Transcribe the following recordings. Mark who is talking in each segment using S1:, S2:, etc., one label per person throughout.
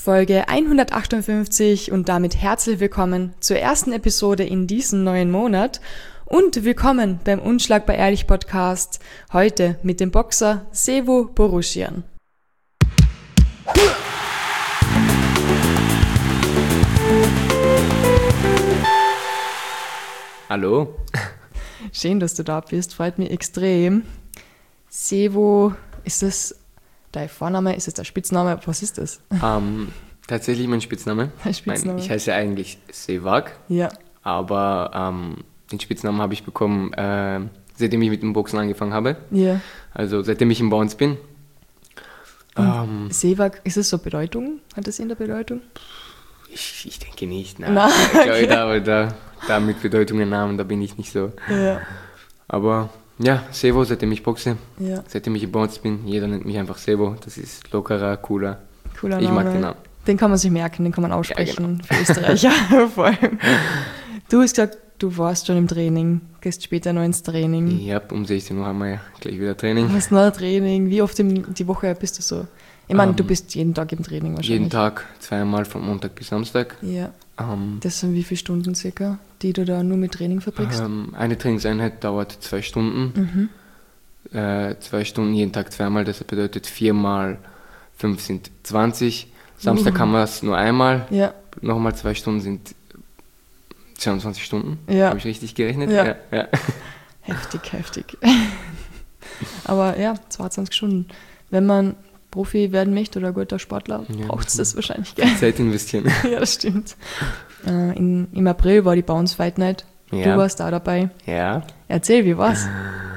S1: Folge 158 und damit herzlich willkommen zur ersten Episode in diesem neuen Monat und willkommen beim Unschlagbar Ehrlich Podcast, heute mit dem Boxer Sevo Borushian.
S2: Hallo.
S1: Schön, dass du da bist, freut mich extrem. Sevo, ist das dein Vorname, ist das der Spitzname, was ist das?
S2: Tatsächlich mein Spitzname. Ich heiße eigentlich Sevak,
S1: Ja.
S2: aber den Spitznamen habe ich bekommen, seitdem ich mit dem Boxen angefangen habe.
S1: Ja.
S2: Also seitdem ich in Bounce bin.
S1: Sevak, ist das so Bedeutung? Hat das in der Bedeutung?
S2: Ich denke nicht.
S1: Nein,
S2: Ich glaube, da mit Bedeutungen Namen, da bin ich nicht so.
S1: Ja.
S2: Aber ja, Sevo, seitdem ich boxe,
S1: Ja.
S2: seitdem ich in Bounce bin, jeder nennt mich einfach Sevo. Das ist lockerer, cooler.
S1: Cooler
S2: Ich
S1: Name.
S2: mag den Namen.
S1: Den kann man sich merken, den kann man aussprechen
S2: Ja,
S1: für Österreicher vor allem. Du hast gesagt, du warst schon im Training, gehst später noch ins Training.
S2: Ja, um 16 Uhr haben wir ja gleich wieder Training.
S1: Was noch Training? Wie oft die Woche bist du so? Ich meine, du bist jeden Tag im Training wahrscheinlich.
S2: Jeden Tag, zweimal von Montag bis Samstag.
S1: Ja. Das sind wie viele Stunden circa, die du da nur mit Training verbringst?
S2: Eine Trainingseinheit dauert 2 Stunden. 2 Stunden jeden Tag zweimal, das bedeutet 4 mal 5 sind 20. Samstag haben wir es nur einmal.
S1: Ja.
S2: Nochmal 2 Stunden sind 22 Stunden.
S1: Ja.
S2: Habe ich richtig gerechnet?
S1: Ja.
S2: Ja.
S1: Heftig. Aber ja, 22 Stunden. Wenn man Profi werden möchte oder guter Sportler, braucht es das wahrscheinlich gerne.
S2: Zeit investieren.
S1: Ja, das stimmt. Im April war die Bounce Fight Night.
S2: Ja.
S1: Du warst da dabei.
S2: Ja.
S1: Erzähl, wie war's?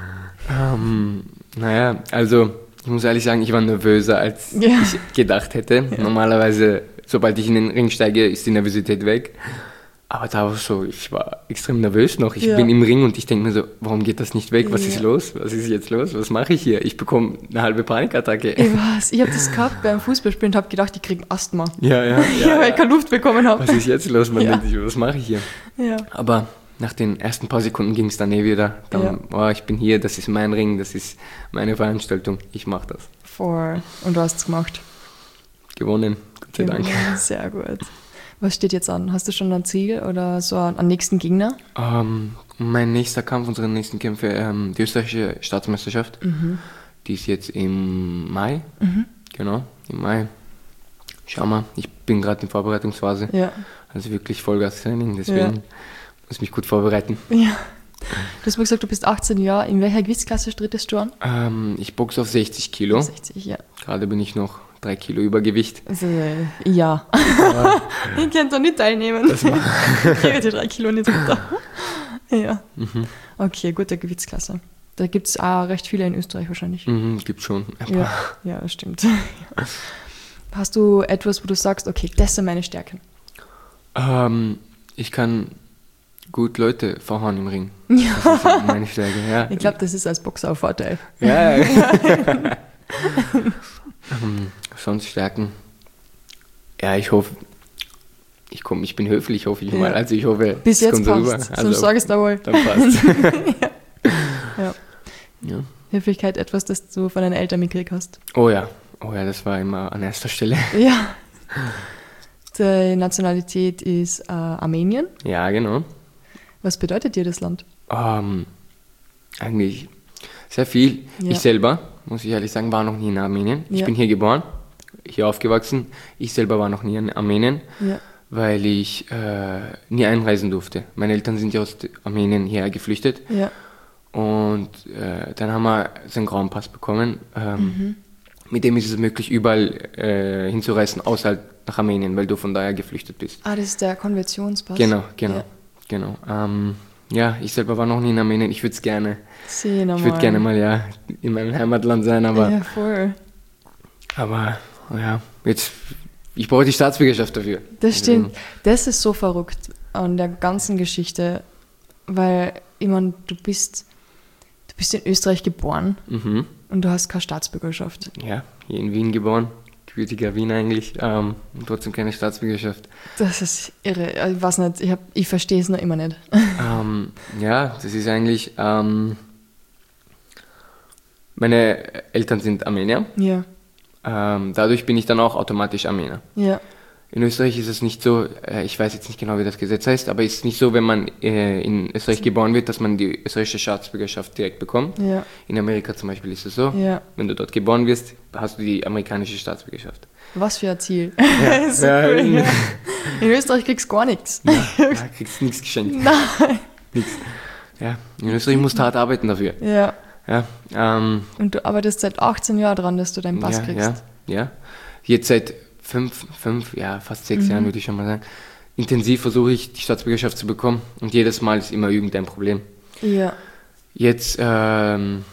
S2: Naja, also ich muss ehrlich sagen, ich war nervöser, als
S1: Ja.
S2: ich gedacht hätte.
S1: Ja.
S2: Normalerweise, sobald ich in den Ring steige, ist die Nervosität weg. Aber da war es so, ich war extrem nervös noch. Ich
S1: Ja.
S2: bin im Ring und ich denke mir so, warum geht das nicht weg? Was
S1: Ja.
S2: ist los? Was ist jetzt los? Was mache ich hier? Ich bekomme eine halbe Panikattacke.
S1: Ich habe das gehabt beim Fußballspielen und habe gedacht, ich kriege Asthma.
S2: Ja.
S1: Weil ich keine Luft bekommen habe.
S2: Was ist jetzt los? Man
S1: Ja.
S2: denkt sich, was mache ich hier?
S1: Ja.
S2: Aber nach den ersten paar Sekunden ging es dann wieder. Dann, ich bin hier, das ist mein Ring, das ist meine Veranstaltung. Ich mache das.
S1: Und du hast es gemacht.
S2: Gewonnen, Gott sei Dank.
S1: Sehr gut. Was steht jetzt an? Hast du schon ein Ziel oder so einen nächsten Gegner?
S2: Mein nächster Kampf, unsere nächsten Kämpfe, die österreichische Staatsmeisterschaft, die ist jetzt im Mai. Genau, im Mai. Schau mal, ich bin gerade in Vorbereitungsphase.
S1: Ja.
S2: Also wirklich Vollgas-Training, deswegen muss ich mich gut vorbereiten.
S1: Ja. Du hast mir gesagt, du bist 18 Jahre. In welcher Gewichtsklasse trittst du an?
S2: Ich boxe auf 60 Kilo.
S1: 60, ja.
S2: Gerade bin ich noch 3 Kilo Übergewicht.
S1: Also, ja. Ich kann da nicht teilnehmen. Ich kriege die 3 Kilo nicht runter. Ja. Okay, gute Gewichtsklasse. Da gibt es auch recht viele in Österreich wahrscheinlich.
S2: Gibt schon.
S1: Ja, das stimmt. Hast du etwas, wo du sagst, okay, das sind meine Stärken?
S2: Ich kann gut Leute verhauen im Ring.
S1: Ja.
S2: Das ist meine Stärke. Ja.
S1: Ich glaube, das ist als Boxer ein Vorteil.
S2: Ja. Sonst Stärken. Ja, ich hoffe, ich bin höflich, hoffe ich mal. Also ich hoffe,
S1: bis
S2: es
S1: jetzt
S2: kommt so
S1: passt.
S2: rüber.
S1: Sonst sag es da wohl.
S2: Dann passt.
S1: Ja. Höflichkeit, etwas, das du von deinen Eltern mitgekriegt hast.
S2: Oh ja, das war immer an erster Stelle.
S1: Ja. Die Nationalität ist Armenien.
S2: Ja, genau.
S1: Was bedeutet dir das Land?
S2: Eigentlich sehr viel.
S1: Ja.
S2: Ich selber, muss ich ehrlich sagen, war noch nie in Armenien. Ich
S1: Ja.
S2: bin hier geboren, hier aufgewachsen. Ich selber war noch nie in Armenien, weil ich nie einreisen durfte. Meine Eltern sind ja aus Armenien hierher geflüchtet.
S1: Ja.
S2: Und dann haben wir so einen grauen Pass bekommen. Mit dem ist es möglich, überall hinzureisen, außer nach Armenien, weil du von daher geflüchtet bist.
S1: Das ist der Konversionspass.
S2: Genau.
S1: Ja.
S2: Ich selber war noch nie in Armenien. Ich würde es gerne.
S1: Sehen wir
S2: Ich würde gerne mal in meinem Heimatland sein, aber.
S1: Ja, voll.
S2: Aber jetzt. Ich brauche die Staatsbürgerschaft dafür.
S1: Das stimmt. Das ist so verrückt an der ganzen Geschichte, weil, ich meine, du bist in Österreich geboren und du hast keine Staatsbürgerschaft.
S2: Ja, hier in Wien geboren. Gebürtiger Wien eigentlich. Und trotzdem keine Staatsbürgerschaft.
S1: Das ist irre. Ich weiß nicht, ich verstehe es noch immer nicht.
S2: Das ist eigentlich. Meine Eltern sind Armenier.
S1: Ja.
S2: Dadurch bin ich dann auch automatisch Armenier.
S1: Ja.
S2: In Österreich ist es nicht so, ich weiß jetzt nicht genau, wie das Gesetz heißt, aber es ist nicht so, wenn man in Österreich geboren wird, dass man die österreichische Staatsbürgerschaft direkt bekommt.
S1: Ja.
S2: In Amerika zum Beispiel ist es so,
S1: Ja.
S2: wenn du dort geboren wirst, hast du die amerikanische Staatsbürgerschaft.
S1: Was für ein Ziel.
S2: Ja.
S1: So cool, ja. In Österreich kriegst du gar nichts.
S2: Ja, kriegst nichts geschenkt.
S1: Nein.
S2: Nichts. Ja, in Österreich musst du hart arbeiten dafür.
S1: Ja.
S2: Ja,
S1: Und du arbeitest seit 18 Jahren dran, dass du deinen Pass kriegst.
S2: Ja. Jetzt seit fast 6 Jahren würde ich schon mal sagen, intensiv versuche ich, die Staatsbürgerschaft zu bekommen und jedes Mal ist immer irgendein Problem.
S1: Ja.
S2: Jetzt warte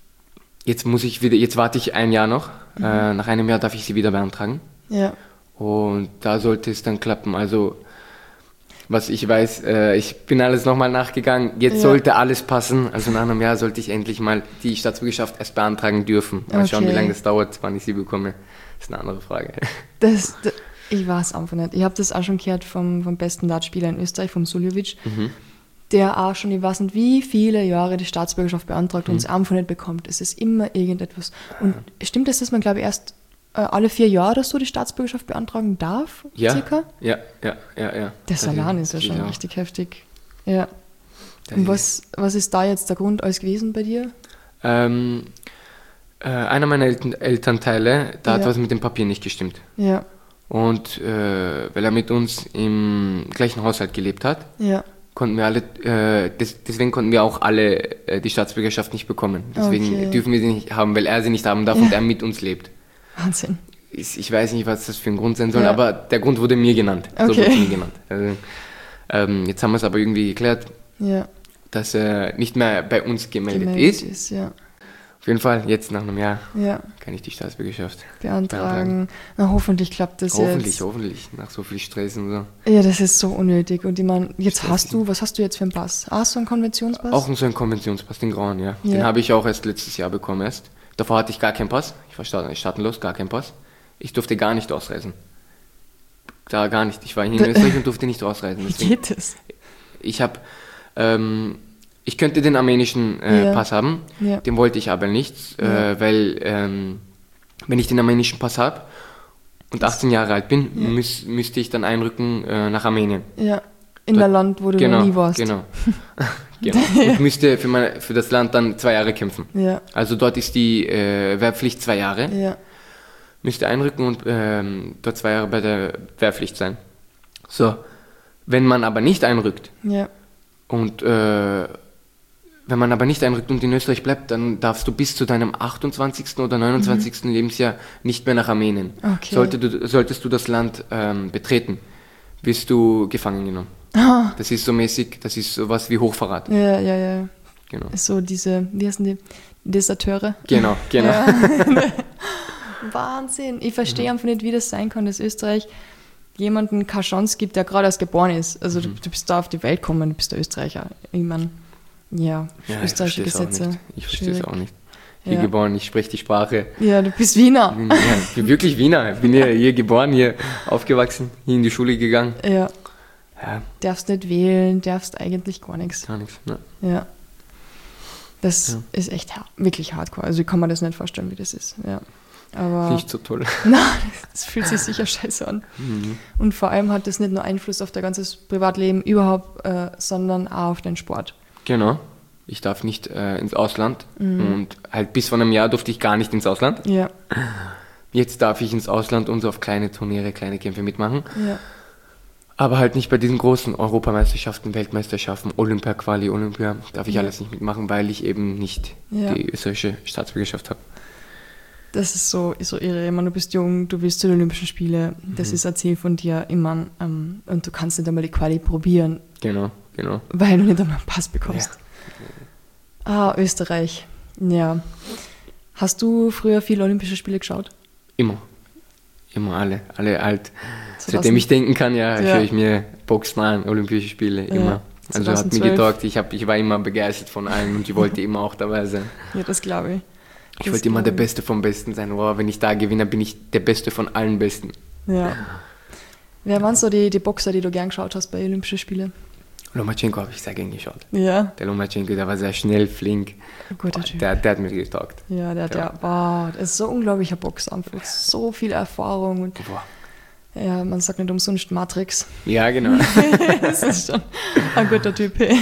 S2: ich ein Jahr noch. Nach einem Jahr darf ich sie wieder beantragen.
S1: Ja.
S2: Und da sollte es dann klappen. Also, was ich weiß, ich bin alles nochmal nachgegangen. Jetzt sollte alles passen. Also nach einem Jahr sollte ich endlich mal die Staatsbürgerschaft erst beantragen dürfen. Mal schauen, wie lange das dauert, wann ich sie bekomme. Das ist eine andere Frage.
S1: Ich weiß einfach nicht. Ich habe das auch schon gehört vom besten Dartspieler in Österreich, vom Suljovic, der auch schon, ich weiß nicht, wie viele Jahre die Staatsbürgerschaft beantragt und es einfach nicht bekommt. Es ist immer irgendetwas. Und stimmt es, dass man, glaube ich, erst alle 4 Jahre oder so die Staatsbürgerschaft beantragen darf?
S2: Ja,
S1: circa?
S2: ja.
S1: Das allein ist ja schon richtig heftig. Ja.
S2: Das
S1: Und was ist da jetzt der Grund alles gewesen bei dir?
S2: Einer meiner Elternteile, da hat was mit dem Papier nicht gestimmt.
S1: Ja.
S2: Und weil er mit uns im gleichen Haushalt gelebt hat, konnten wir alle, deswegen konnten wir auch alle die Staatsbürgerschaft nicht bekommen. Deswegen dürfen wir sie nicht haben, weil er sie nicht haben darf und er mit uns lebt.
S1: Wahnsinn.
S2: Ich weiß nicht, was das für ein Grund sein soll, aber der Grund wurde mir genannt. So wurde mir genannt. Also, jetzt haben wir es aber irgendwie geklärt, dass er nicht mehr bei uns gemeldet ist.
S1: Ja.
S2: Auf jeden Fall, jetzt nach einem Jahr kann ich die Staatsbürgerschaft
S1: beantragen. Na, hoffentlich klappt das jetzt.
S2: Hoffentlich, nach so viel Stress und so.
S1: Ja, das ist so unnötig. Und ich meine, was hast du jetzt für einen Pass? So einen Konventionspass?
S2: Auch so einen Konventionspass, den grauen, ja. Den habe ich auch erst letztes Jahr bekommen erst. Davor hatte ich gar keinen Pass. Ich war staatenlos, gar keinen Pass. Ich durfte gar nicht ausreisen. Da gar nicht. Ich war hier in Österreich und durfte nicht ausreisen.
S1: Wie geht das?
S2: Ich könnte den armenischen Pass haben, den wollte ich aber nicht, weil wenn ich den armenischen Pass habe und 18 Jahre alt bin, müsste ich dann einrücken nach Armenien. Ja,
S1: in der Land, wo du noch nie warst.
S2: Genau. Und müsste für das Land dann 2 Jahre kämpfen. Ja. Also dort ist die Wehrpflicht 2 Jahre. Ja. Müsste einrücken und dort 2 Jahre bei der Wehrpflicht sein. So, wenn man aber nicht einrückt und wenn man aber nicht einrückt und in Österreich bleibt, dann darfst du bis zu deinem 28. oder 29. Lebensjahr nicht mehr nach Armenien. Okay. Solltest du das Land betreten, wirst du gefangen genommen. Ah. Das ist so mäßig, das ist sowas wie Hochverrat.
S1: Ja. Genau. So diese, wie heißen die? Deserteure.
S2: Genau. Ja.
S1: Wahnsinn. Ich verstehe einfach nicht, wie das sein kann, dass Österreich jemanden keine Chance gibt, der gerade erst geboren ist. Also du bist da auf die Welt gekommen, du bist der Österreicher. Ich meine, österreichische Gesetze.
S2: Ich verstehe es auch nicht. Hier geboren, ich spreche die Sprache.
S1: Ja, du bist Wiener.
S2: Ich bin wirklich Wiener. Ich bin hier geboren, hier aufgewachsen, hier in die Schule gegangen.
S1: Ja. Darfst nicht wählen, darfst eigentlich gar nichts.
S2: Gar nichts, ne?
S1: Ja. Das ist echt wirklich hardcore. Also ich kann mir das nicht vorstellen, wie das ist. Ja. Aber
S2: nicht so toll.
S1: Nein, das fühlt sich sicher scheiße an. Mhm. Und vor allem hat das nicht nur Einfluss auf dein ganzes Privatleben überhaupt, sondern auch auf den Sport.
S2: Genau. Ich darf nicht ins Ausland und halt bis vor einem Jahr durfte ich gar nicht ins Ausland. Ja. Jetzt darf ich ins Ausland und so auf kleine Turniere, kleine Kämpfe mitmachen. Ja. Aber halt nicht bei diesen großen Europameisterschaften, Weltmeisterschaften, Olympia-Quali, darf ich alles nicht mitmachen, weil ich eben nicht die österreichische Staatsbürgerschaft habe.
S1: Das ist so irre. Ich meine, du bist jung, du willst zu den Olympischen Spielen, das ist ein Ziel von dir, ich meine, und du kannst nicht einmal die Quali probieren.
S2: Genau.
S1: Weil du nicht einmal einen Pass bekommst. Ja. Österreich. Ja. Hast du früher viele Olympische Spiele geschaut?
S2: Immer alle alt. Seitdem ich denken kann, schaue ich mir Boxen an, Olympische Spiele, immer. Also 2012. Hat mir getaugt, ich war immer begeistert von allen und ich wollte immer auch dabei sein.
S1: Ja, das glaube ich.
S2: Ich wollte immer der Beste vom Besten sein. Wow, wenn ich da gewinne, bin ich der Beste von allen Besten. Ja.
S1: Wer waren so die Boxer, die du gern geschaut hast bei Olympischen Spielen?
S2: Lomachenko habe ich sehr gern geschaut.
S1: Ja.
S2: Der Lomachenko, der war sehr schnell, flink.
S1: Guter Typ.
S2: Der hat mir getaugt.
S1: Ja, der ist so unglaublicher Boxer, einfach so viel Erfahrung. Und Ja, man sagt nicht umsonst Matrix.
S2: Ja, genau.
S1: Das ist schon ein guter Typ. Hey.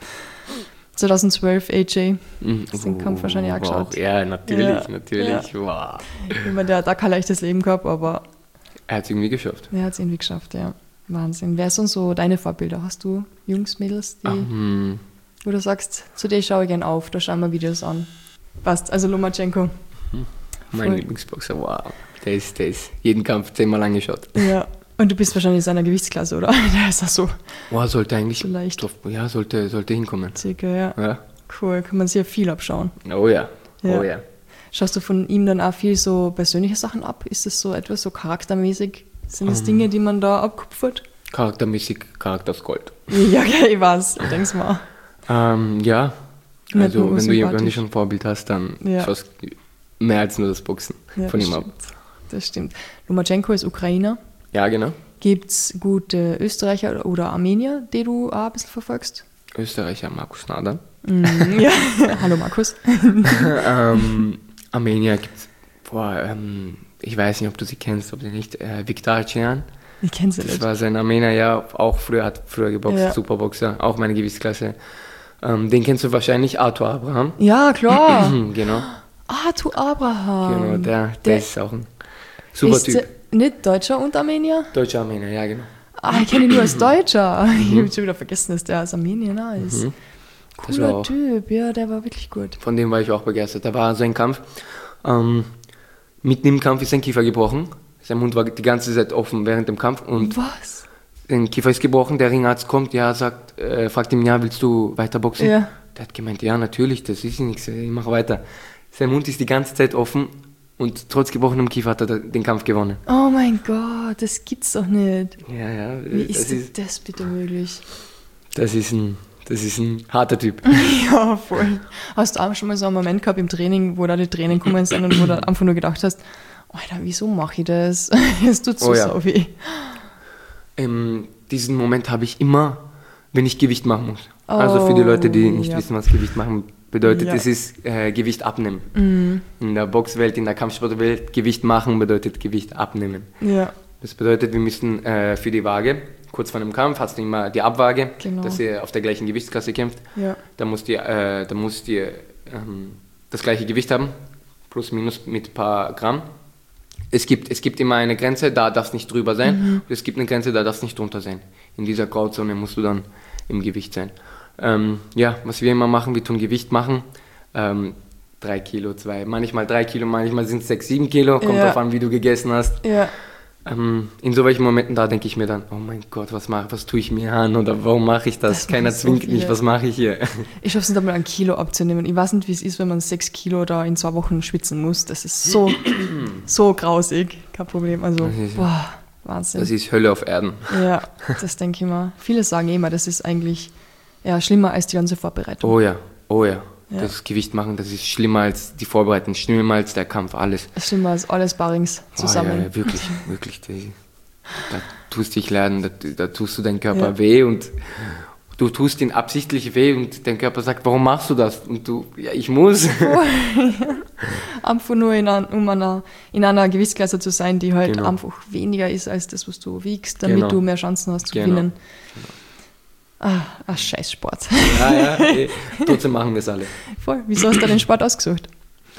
S1: 2012 AJ. Hast den Kampf wahrscheinlich auch geschaut.
S2: Ja, natürlich.
S1: Ja.
S2: Wow.
S1: Ich meine, der hat auch kein leichtes Leben gehabt, aber
S2: Er hat es irgendwie geschafft.
S1: er hat es irgendwie geschafft, ja. Wahnsinn. Wer sind so deine Vorbilder? Hast du Jungs, Mädels, die, wo du sagst, zu dir schaue ich gern auf, da schauen wir Videos an? Passt, also Lomachenko.
S2: Mein Lieblingsboxer, wow. Der ist jeden Kampf 10-mal angeschaut.
S1: Ja. Und du bist wahrscheinlich in seiner Gewichtsklasse, oder? Der ist auch so
S2: Wow, sollte eigentlich.
S1: vielleicht
S2: Ja, sollte hinkommen.
S1: circa, ja.
S2: Ja.
S1: Cool, kann man sehr viel abschauen.
S2: Oh ja.
S1: Ja.
S2: Oh ja.
S1: Schaust du von ihm dann auch viel so persönliche Sachen ab? Ist das so etwas so charaktermäßig? Sind das Dinge, die man da abkupfert?
S2: Charaktermäßig, Charakter aus Gold.
S1: Ja, ich weiß, ich denk's mal.
S2: Ja.
S1: Nicht
S2: Also,
S1: nur
S2: wenn du
S1: sympathisch.
S2: schon ein Vorbild hast, dann
S1: Ja.
S2: schaust du mehr als nur das Boxen
S1: Ja,
S2: von
S1: das
S2: ihm ab.
S1: stimmt. Das stimmt. Lomachenko ist Ukrainer.
S2: Ja, genau.
S1: Gibt's gute Österreicher oder Armenier, die du auch ein bisschen verfolgst?
S2: Österreicher Markus Nader.
S1: Ja. Hallo Markus.
S2: Armenier gibt's. Ich weiß nicht, ob du sie kennst, ob sie nicht. Viktor Cihan.
S1: Ich kenn sie
S2: Das
S1: nicht.
S2: war sein Armenier, ja, hat früher geboxt,
S1: Ja.
S2: Superboxer, auch meine Gewichtsklasse. Den kennst du wahrscheinlich, Arthur Abraham.
S1: Ja, klar.
S2: Genau,
S1: Arthur Abraham.
S2: genau, der
S1: Der
S2: ist auch ein super
S1: ist
S2: Typ.
S1: nicht Deutscher und Armenier?
S2: Deutscher Armenier, ja, genau.
S1: Ah, ich kenne ihn nur als Deutscher. Ich habe schon wieder vergessen, dass der aus Armenien auch ist.
S2: Das war
S1: Cooler
S2: auch-
S1: Typ, ja, der war wirklich gut.
S2: Von dem war ich auch begeistert. Da war so ein Kampf. Mitten im Kampf ist sein Kiefer gebrochen. Sein Mund war die ganze Zeit offen während dem Kampf und
S1: Was?
S2: sein Kiefer ist gebrochen. Der Ringarzt kommt, fragt ihn, ja, willst du weiter boxen?
S1: Ja.
S2: Der hat gemeint, ja, natürlich, das ist nichts, ich mache weiter. Sein Mund ist die ganze Zeit offen und trotz gebrochenem Kiefer hat er den Kampf gewonnen.
S1: Oh mein Gott, das gibt's doch nicht.
S2: Ja,
S1: Wie ist denn das bitte möglich?
S2: das ist ein harter Typ.
S1: Ja, voll. Hast du auch schon mal so einen Moment gehabt im Training, wo da die Tränen gekommen sind und wo du einfach nur gedacht hast, Alter, wieso mache ich das? Es tut so
S2: Oh ja.
S1: so weh.
S2: Diesen Moment habe ich immer, wenn ich Gewicht machen muss. Also für die Leute, die nicht
S1: ja.
S2: wissen, was Gewicht machen bedeutet,
S1: Ja.
S2: es ist Gewicht abnehmen. In der Boxwelt, in der Kampfsportwelt, Gewicht machen bedeutet Gewicht abnehmen.
S1: Ja,
S2: Das bedeutet, wir müssen für die Waage, kurz vor dem Kampf, hast du immer die Abwaage,
S1: Genau.
S2: dass ihr auf der gleichen Gewichtsklasse kämpft.
S1: ja.
S2: Da musst ihr das gleiche Gewicht haben, plus minus mit ein paar Gramm. Es gibt immer eine Grenze, da darf es nicht drüber sein. Und es gibt eine Grenze, da darf es nicht drunter sein. In dieser Grauzone musst du dann im Gewicht sein. Was wir immer machen, wir tun Gewicht machen. 3 Kilo, manchmal 3 Kilo, manchmal sind es 6, 7 Kilo, kommt
S1: Ja.
S2: drauf an, wie du gegessen hast.
S1: Ja,
S2: In solchen Momenten, da denke ich mir dann, oh mein Gott, was tue ich mir an oder warum mache ich das?
S1: Das
S2: Keiner
S1: machen so
S2: zwingt mich,
S1: viele.
S2: was mache ich hier?
S1: ich schaffe es nicht einmal ein Kilo abzunehmen. Ich weiß nicht, wie es ist, wenn man 6 Kilo da in 2 Wochen schwitzen muss. Das ist so, so grausig. Kein Problem. Also,
S2: Das ist-
S1: boah, Wahnsinn.
S2: Das ist Hölle auf Erden.
S1: Ja, das denke ich mal. Viele sagen immer, das ist eigentlich schlimmer als die ganze Vorbereitung.
S2: Oh ja.
S1: Ja.
S2: Das Gewicht machen, das ist schlimmer als die Vorbereitung, schlimmer als der Kampf, alles.
S1: Das ist schlimmer als alles Barings zusammen.
S2: Ja, wirklich. Da tust dich lernen, da tust du deinem Körper
S1: Ja.
S2: weh und du tust ihn absichtlich weh und dein Körper sagt, warum machst du das? Und du, ja, ich muss.
S1: Einfach nur in einer Gewichtsklasse zu sein, die halt
S2: Genau.
S1: einfach weniger ist als das, was du wiegst, damit
S2: Genau.
S1: du mehr Chancen hast zu
S2: Genau.
S1: gewinnen. Scheißsport.
S2: Ja, trotzdem machen wir es alle.
S1: Voll. Wieso hast du den Sport ausgesucht?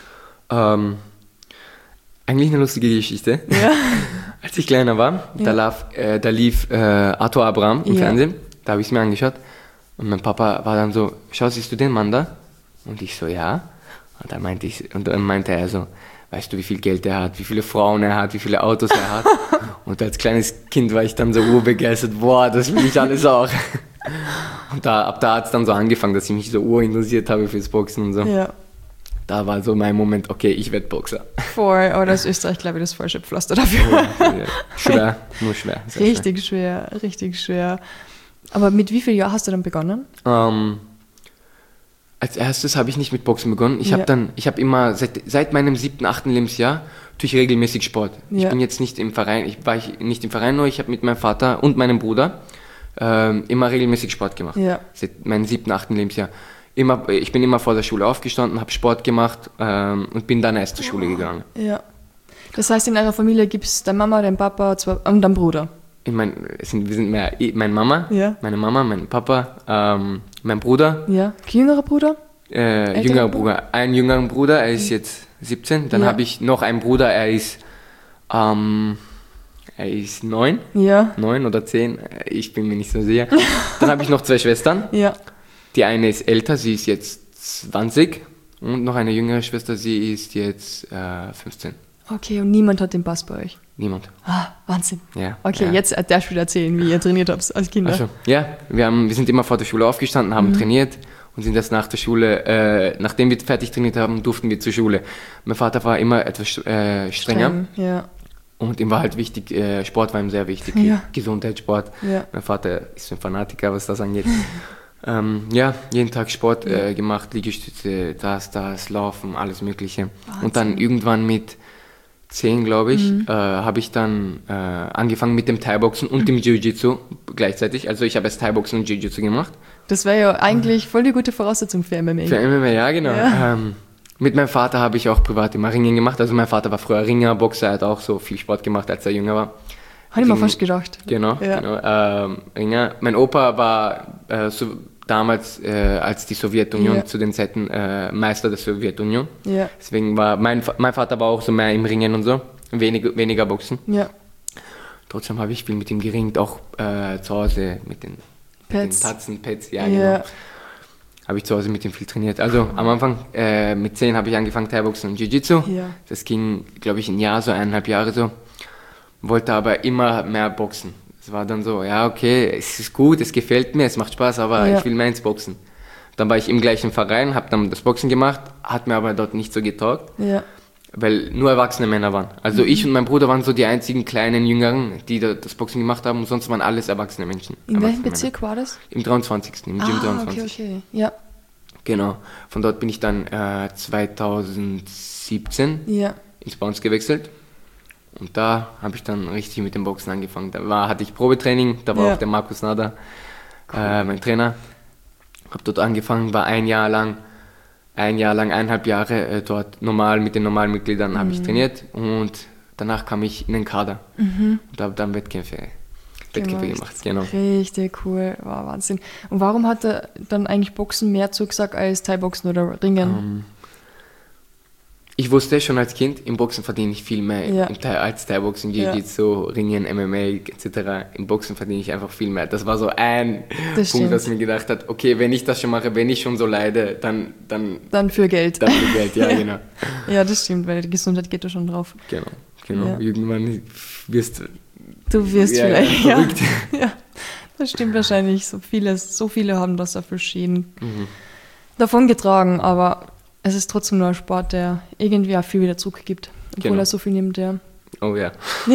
S2: Eigentlich eine lustige Geschichte.
S1: Ja.
S2: Als ich kleiner war, da lief Arthur Abraham im
S1: Ja.
S2: Fernsehen. Da habe ich es mir angeschaut. Und mein Papa war dann so, schau, siehst du den Mann da? Und ich so, ja. Und dann meinte er so, weißt du, wie viel Geld er hat, wie viele Frauen er hat, wie viele Autos er hat? Und als kleines Kind war ich dann so urbegeistert, boah, das will ich alles auch. Und ab da hat es dann so angefangen, dass ich mich so urinteressiert habe fürs Boxen und so.
S1: Ja.
S2: Da war so mein Moment, okay, ich werde Boxer.
S1: Voll. Aber das ist Österreich, glaube ich, das falsche Pflaster dafür.
S2: Schwer, nur schwer. sehr
S1: Richtig schwer, richtig schwer. Aber mit wie viel Jahren hast du dann begonnen?
S2: Als erstes habe ich nicht mit Boxen begonnen. Ich habe immer, seit meinem 7., 8. Lebensjahr, tue ich regelmäßig Sport.
S1: Ja.
S2: Ich bin jetzt nicht im Verein, nicht im Verein, nur ich habe mit meinem Vater und meinem Bruder immer regelmäßig Sport gemacht.
S1: Ja.
S2: Seit meinem 7., 8. Lebensjahr. Ich bin immer vor der Schule aufgestanden, habe Sport gemacht und bin dann erst zur Schule gegangen.
S1: Ja. Das heißt, in eurer Familie gibt es deine Mama, dein Papa und dein Bruder?
S2: Wir sind mehr meine Mama, meine Mama, mein Papa, mein Bruder.
S1: Ja. Jüngerer Bruder?
S2: Jüngerer Bruder. Einen jüngeren Bruder, er ist jetzt 17. Dann habe ich noch einen Bruder, er ist 9.
S1: Ja.
S2: 9 oder 10, ich bin mir nicht so sicher. Dann habe ich noch 2 Schwestern.
S1: Ja.
S2: Die eine ist älter, sie ist jetzt 20. Und noch eine jüngere Schwester, sie ist jetzt 15.
S1: Okay, und niemand hat den Pass bei euch?
S2: Niemand.
S1: Ah, Wahnsinn.
S2: Ja.
S1: Okay,
S2: ja.
S1: jetzt darfst du wieder erzählen, wie ihr trainiert habt als Kinder.
S2: Also, ja, wir sind immer vor der Schule aufgestanden, haben trainiert und sind erst nach der Schule, nachdem wir fertig trainiert haben, durften wir zur Schule. Mein Vater war immer etwas strenger.
S1: Streng, ja.
S2: Und ihm war halt wichtig, Sport war ihm sehr wichtig, Gesundheitssport. Ja. Mein Vater ist ein Fanatiker, was das angeht. Jeden Tag Sport gemacht, Liegestütze, das, Laufen, alles Mögliche. Wahnsinn. Und dann irgendwann mit 10, glaube ich, habe ich dann angefangen mit dem Thai-Boxen und dem Jiu-Jitsu gleichzeitig. Also ich habe erst Thai-Boxen und Jiu-Jitsu gemacht.
S1: Das wäre ja eigentlich voll die gute Voraussetzung für MMA.
S2: Für MMA, ja, genau. Ja. Mit meinem Vater habe ich auch privat immer Ringen gemacht. Also mein Vater war früher Ringer, Boxer, er hat auch so viel Sport gemacht, als er jünger war.
S1: Habe ich mir fast gedacht.
S2: Genau. Ringer. Mein Opa war damals, als die Sowjetunion zu den Zeiten Meister der Sowjetunion. Ja. Deswegen war mein Vater war auch so mehr im Ringen und so, weniger Boxen. Ja. Trotzdem habe ich viel mit ihm geringt, auch zu Hause mit den Tatzen, Pads, ja, genau. Habe ich zu Hause mit ihm viel trainiert. Also am Anfang, mit 10 habe ich angefangen Thai-Boxen und Jiu-Jitsu. Ja. Das ging, glaube ich, ein Jahr, so 1,5 Jahre so. Wollte aber immer mehr boxen. Es war dann so, ja, okay, es ist gut, es gefällt mir, es macht Spaß, aber ich will mehr ins Boxen. Dann war ich im gleichen Verein, habe dann das Boxen gemacht, hat mir aber dort nicht so getaugt, weil nur erwachsene Männer waren. Also ich und mein Bruder waren so die einzigen kleinen Jüngeren, die das Boxen gemacht haben, und sonst waren alles erwachsene Menschen.
S1: In welchem Bezirk war das?
S2: Im 23., im Gym 23.
S1: Okay, ja.
S2: Genau, von dort bin ich dann 2017 ins Bounce gewechselt. Und da habe ich dann richtig mit dem Boxen angefangen. Hatte ich Probetraining, da war auch der Markus Nader, mein Trainer. Habe dort angefangen, war 1 Jahr lang, 1,5 Jahre dort normal mit den normalen Mitgliedern habe ich trainiert. Und danach kam ich in den Kader und habe dann Wettkämpfe gemacht. Genau.
S1: Richtig cool, war Wahnsinn. Und warum hat er dann eigentlich Boxen mehr zugesagt als Thai-Boxen oder Ringen?
S2: Ich wusste schon als Kind, im Boxen verdiene ich viel mehr als Thai-Boxen, Jiu-Jitsu, Ringen, MMA etc. Im Boxen verdiene ich einfach viel mehr. Das war so ein Punkt, dass mir gedacht hat, okay, wenn ich das schon mache, wenn ich schon so leide, dann
S1: für Geld.
S2: Dann für Geld, ja, genau.
S1: Ja, das stimmt, weil die Gesundheit geht da schon drauf.
S2: Genau. Ja. Irgendwann wirst
S1: du vielleicht, verrückt. Ja, das stimmt wahrscheinlich. So viele haben das auf Schäden davon getragen, aber es ist trotzdem nur ein Sport, der irgendwie auch viel wieder zurückgibt, obwohl er so viel nimmt, ja.
S2: Oh ja.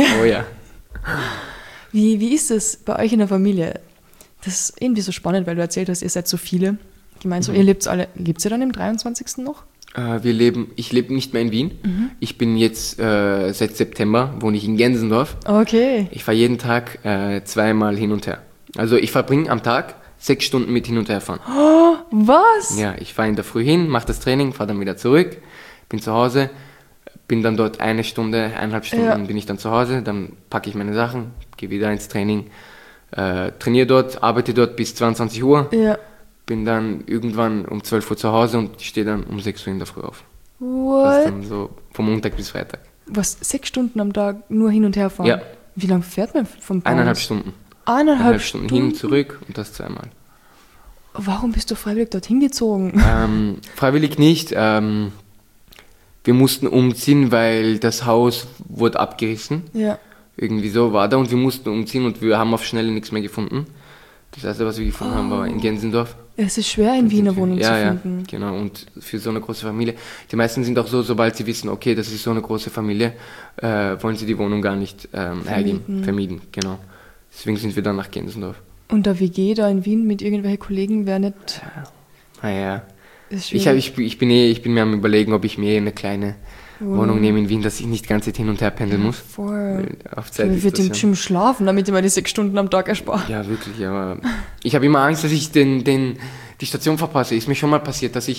S1: Wie ist es bei euch in der Familie? Das ist irgendwie so spannend, weil du erzählt hast, ihr seid so viele. Ich meine, ihr lebt ihr dann im 23. noch?
S2: Ich lebe nicht mehr in Wien. Ich bin jetzt seit September, wohne ich in Gensendorf.
S1: Okay.
S2: Ich fahre jeden Tag 2-mal hin und her. Also ich verbringe am Tag 6 Stunden mit hin und her fahren.
S1: Oh, was?
S2: Ja, ich fahre in der Früh hin, mache das Training, fahre dann wieder zurück, bin zu Hause, bin dann dort 1 Stunde, 1,5 Stunden bin ich dann zu Hause, dann packe ich meine Sachen, gehe wieder ins Training, trainiere dort, arbeite dort bis 22 Uhr, bin dann irgendwann um 12 Uhr zu Hause und stehe dann um 6 Uhr in der Früh auf.
S1: What?
S2: Das ist dann so vom Montag bis Freitag.
S1: Was, 6 Stunden am Tag nur hin und her fahren?
S2: Ja.
S1: Wie lange fährt man vom Baum?
S2: 1,5 Stunden.
S1: 1,5 Stunden
S2: hin, zurück und das 2-mal.
S1: Warum bist du freiwillig dorthin gezogen?
S2: Freiwillig nicht. Wir mussten umziehen, weil das Haus wurde abgerissen. Ja. Irgendwie so war da und wir mussten umziehen und wir haben auf Schnelle nichts mehr gefunden. Das erste, was wir gefunden haben, war in Gensendorf.
S1: Es ist schwer, in Wien eine Wohnung zu finden.
S2: Ja, genau. Und für so eine große Familie. Die meisten sind auch so, sobald sie wissen, okay, das ist so eine große Familie, wollen sie die Wohnung gar nicht vermieten. Genau. Deswegen sind wir dann nach Gensendorf.
S1: Und der WG da in Wien mit irgendwelchen Kollegen wäre nicht...
S2: Naja. Ich bin mir am Überlegen, ob ich mir eine kleine Wohnung nehme in Wien, dass ich nicht die ganze Zeit hin und her pendeln muss.
S1: Voll. Auf Zeit ich würde im Gym schlafen, damit ich mir die 6 Stunden am Tag erspare.
S2: Ja, wirklich. Aber ich habe immer Angst, dass ich die Station verpasse. Ist mir schon mal passiert, dass ich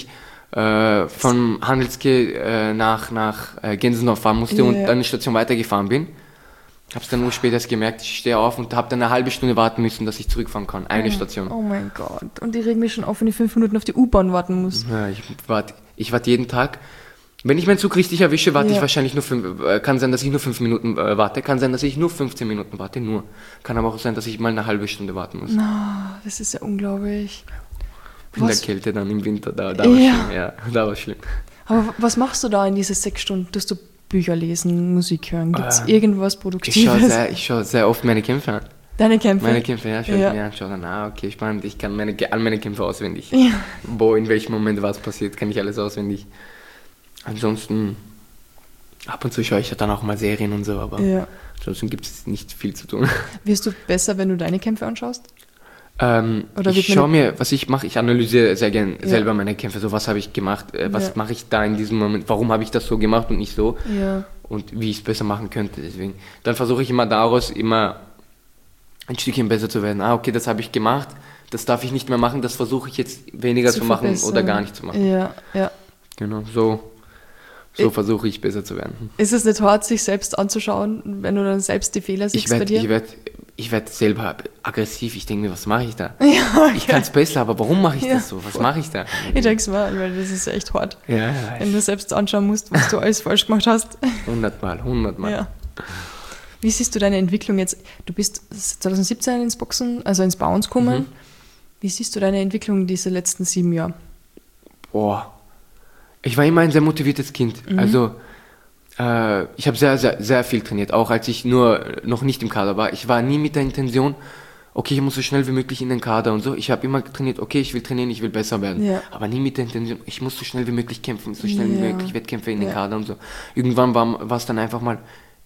S2: vom Handelske nach Gänsenorf fahren musste und dann eine Station weitergefahren bin. Habe es dann nur später erst gemerkt, ich stehe auf und habe dann eine halbe Stunde warten müssen, dass ich zurückfahren kann. Eine Station.
S1: Oh mein Gott. Und ich reg mich schon auf, wenn ich 5 Minuten auf die U-Bahn warten muss.
S2: Ja, ich warte jeden Tag. Wenn ich meinen Zug richtig erwische, warte ich wahrscheinlich nur 5, kann sein, dass ich nur 5 Minuten warte, kann sein, dass ich nur 15 Minuten warte, nur. Kann aber auch sein, dass ich mal eine halbe Stunde warten muss.
S1: Das ist ja unglaublich.
S2: In der Kälte dann im Winter, da war schlimm, da war schlimm.
S1: Aber was machst du da in diese 6 Stunden? Tust du Bücher lesen, Musik hören? Gibt es irgendwas Produktives?
S2: Ich schaue sehr oft meine Kämpfe an.
S1: Deine Kämpfe?
S2: Meine Kämpfe, schaue ich mir an, schaue dann, okay, spannend, ich kann all meine Kämpfe auswendig. Ja. Wo, in welchem Moment was passiert, kann ich alles auswendig. Ansonsten, ab und zu schaue ich dann auch mal Serien und so, aber ansonsten gibt es nicht viel zu tun.
S1: Wirst du besser, wenn du deine Kämpfe anschaust?
S2: Ich schaue mir, was ich mache, ich analysiere sehr gern selber meine Kämpfe, so was habe ich gemacht, was mache ich da in diesem Moment, warum habe ich das so gemacht und nicht so und wie ich es besser machen könnte, deswegen. Dann versuche ich immer daraus immer ein Stückchen besser zu werden. Okay, das habe ich gemacht, das darf ich nicht mehr machen, das versuche ich jetzt weniger zu machen oder gar nicht zu machen.
S1: Ja.
S2: Genau, so versuche ich besser zu werden.
S1: Ist es nicht hart, sich selbst anzuschauen, wenn du dann selbst die Fehler siehst bei dir?
S2: Ich werd selber aggressiv. Ich denke mir, was mache ich da?
S1: Ja, okay.
S2: Ich kann es besser, aber warum mache ich das so? Was mache ich da?
S1: Ich denke es mal, weil das ist echt hart.
S2: Ja,
S1: wenn du selbst anschauen musst, was du alles falsch gemacht hast.
S2: 100 Mal.
S1: Ja. Wie siehst du deine Entwicklung jetzt? Du bist 2017 ins Boxen, also ins Bounce gekommen. Wie siehst du deine Entwicklung diese letzten 7 Jahre?
S2: Ich war immer ein sehr motiviertes Kind. Also ich habe sehr, sehr, sehr viel trainiert, auch als ich noch nicht im Kader war. Ich war nie mit der Intention, okay, ich muss so schnell wie möglich in den Kader und so. Ich habe immer trainiert, okay, ich will trainieren, ich will besser werden. Ja. Aber nie mit der Intention, ich muss so schnell wie möglich kämpfen, so schnell wie möglich Wettkämpfe in den Kader und so. Irgendwann war es dann einfach mal,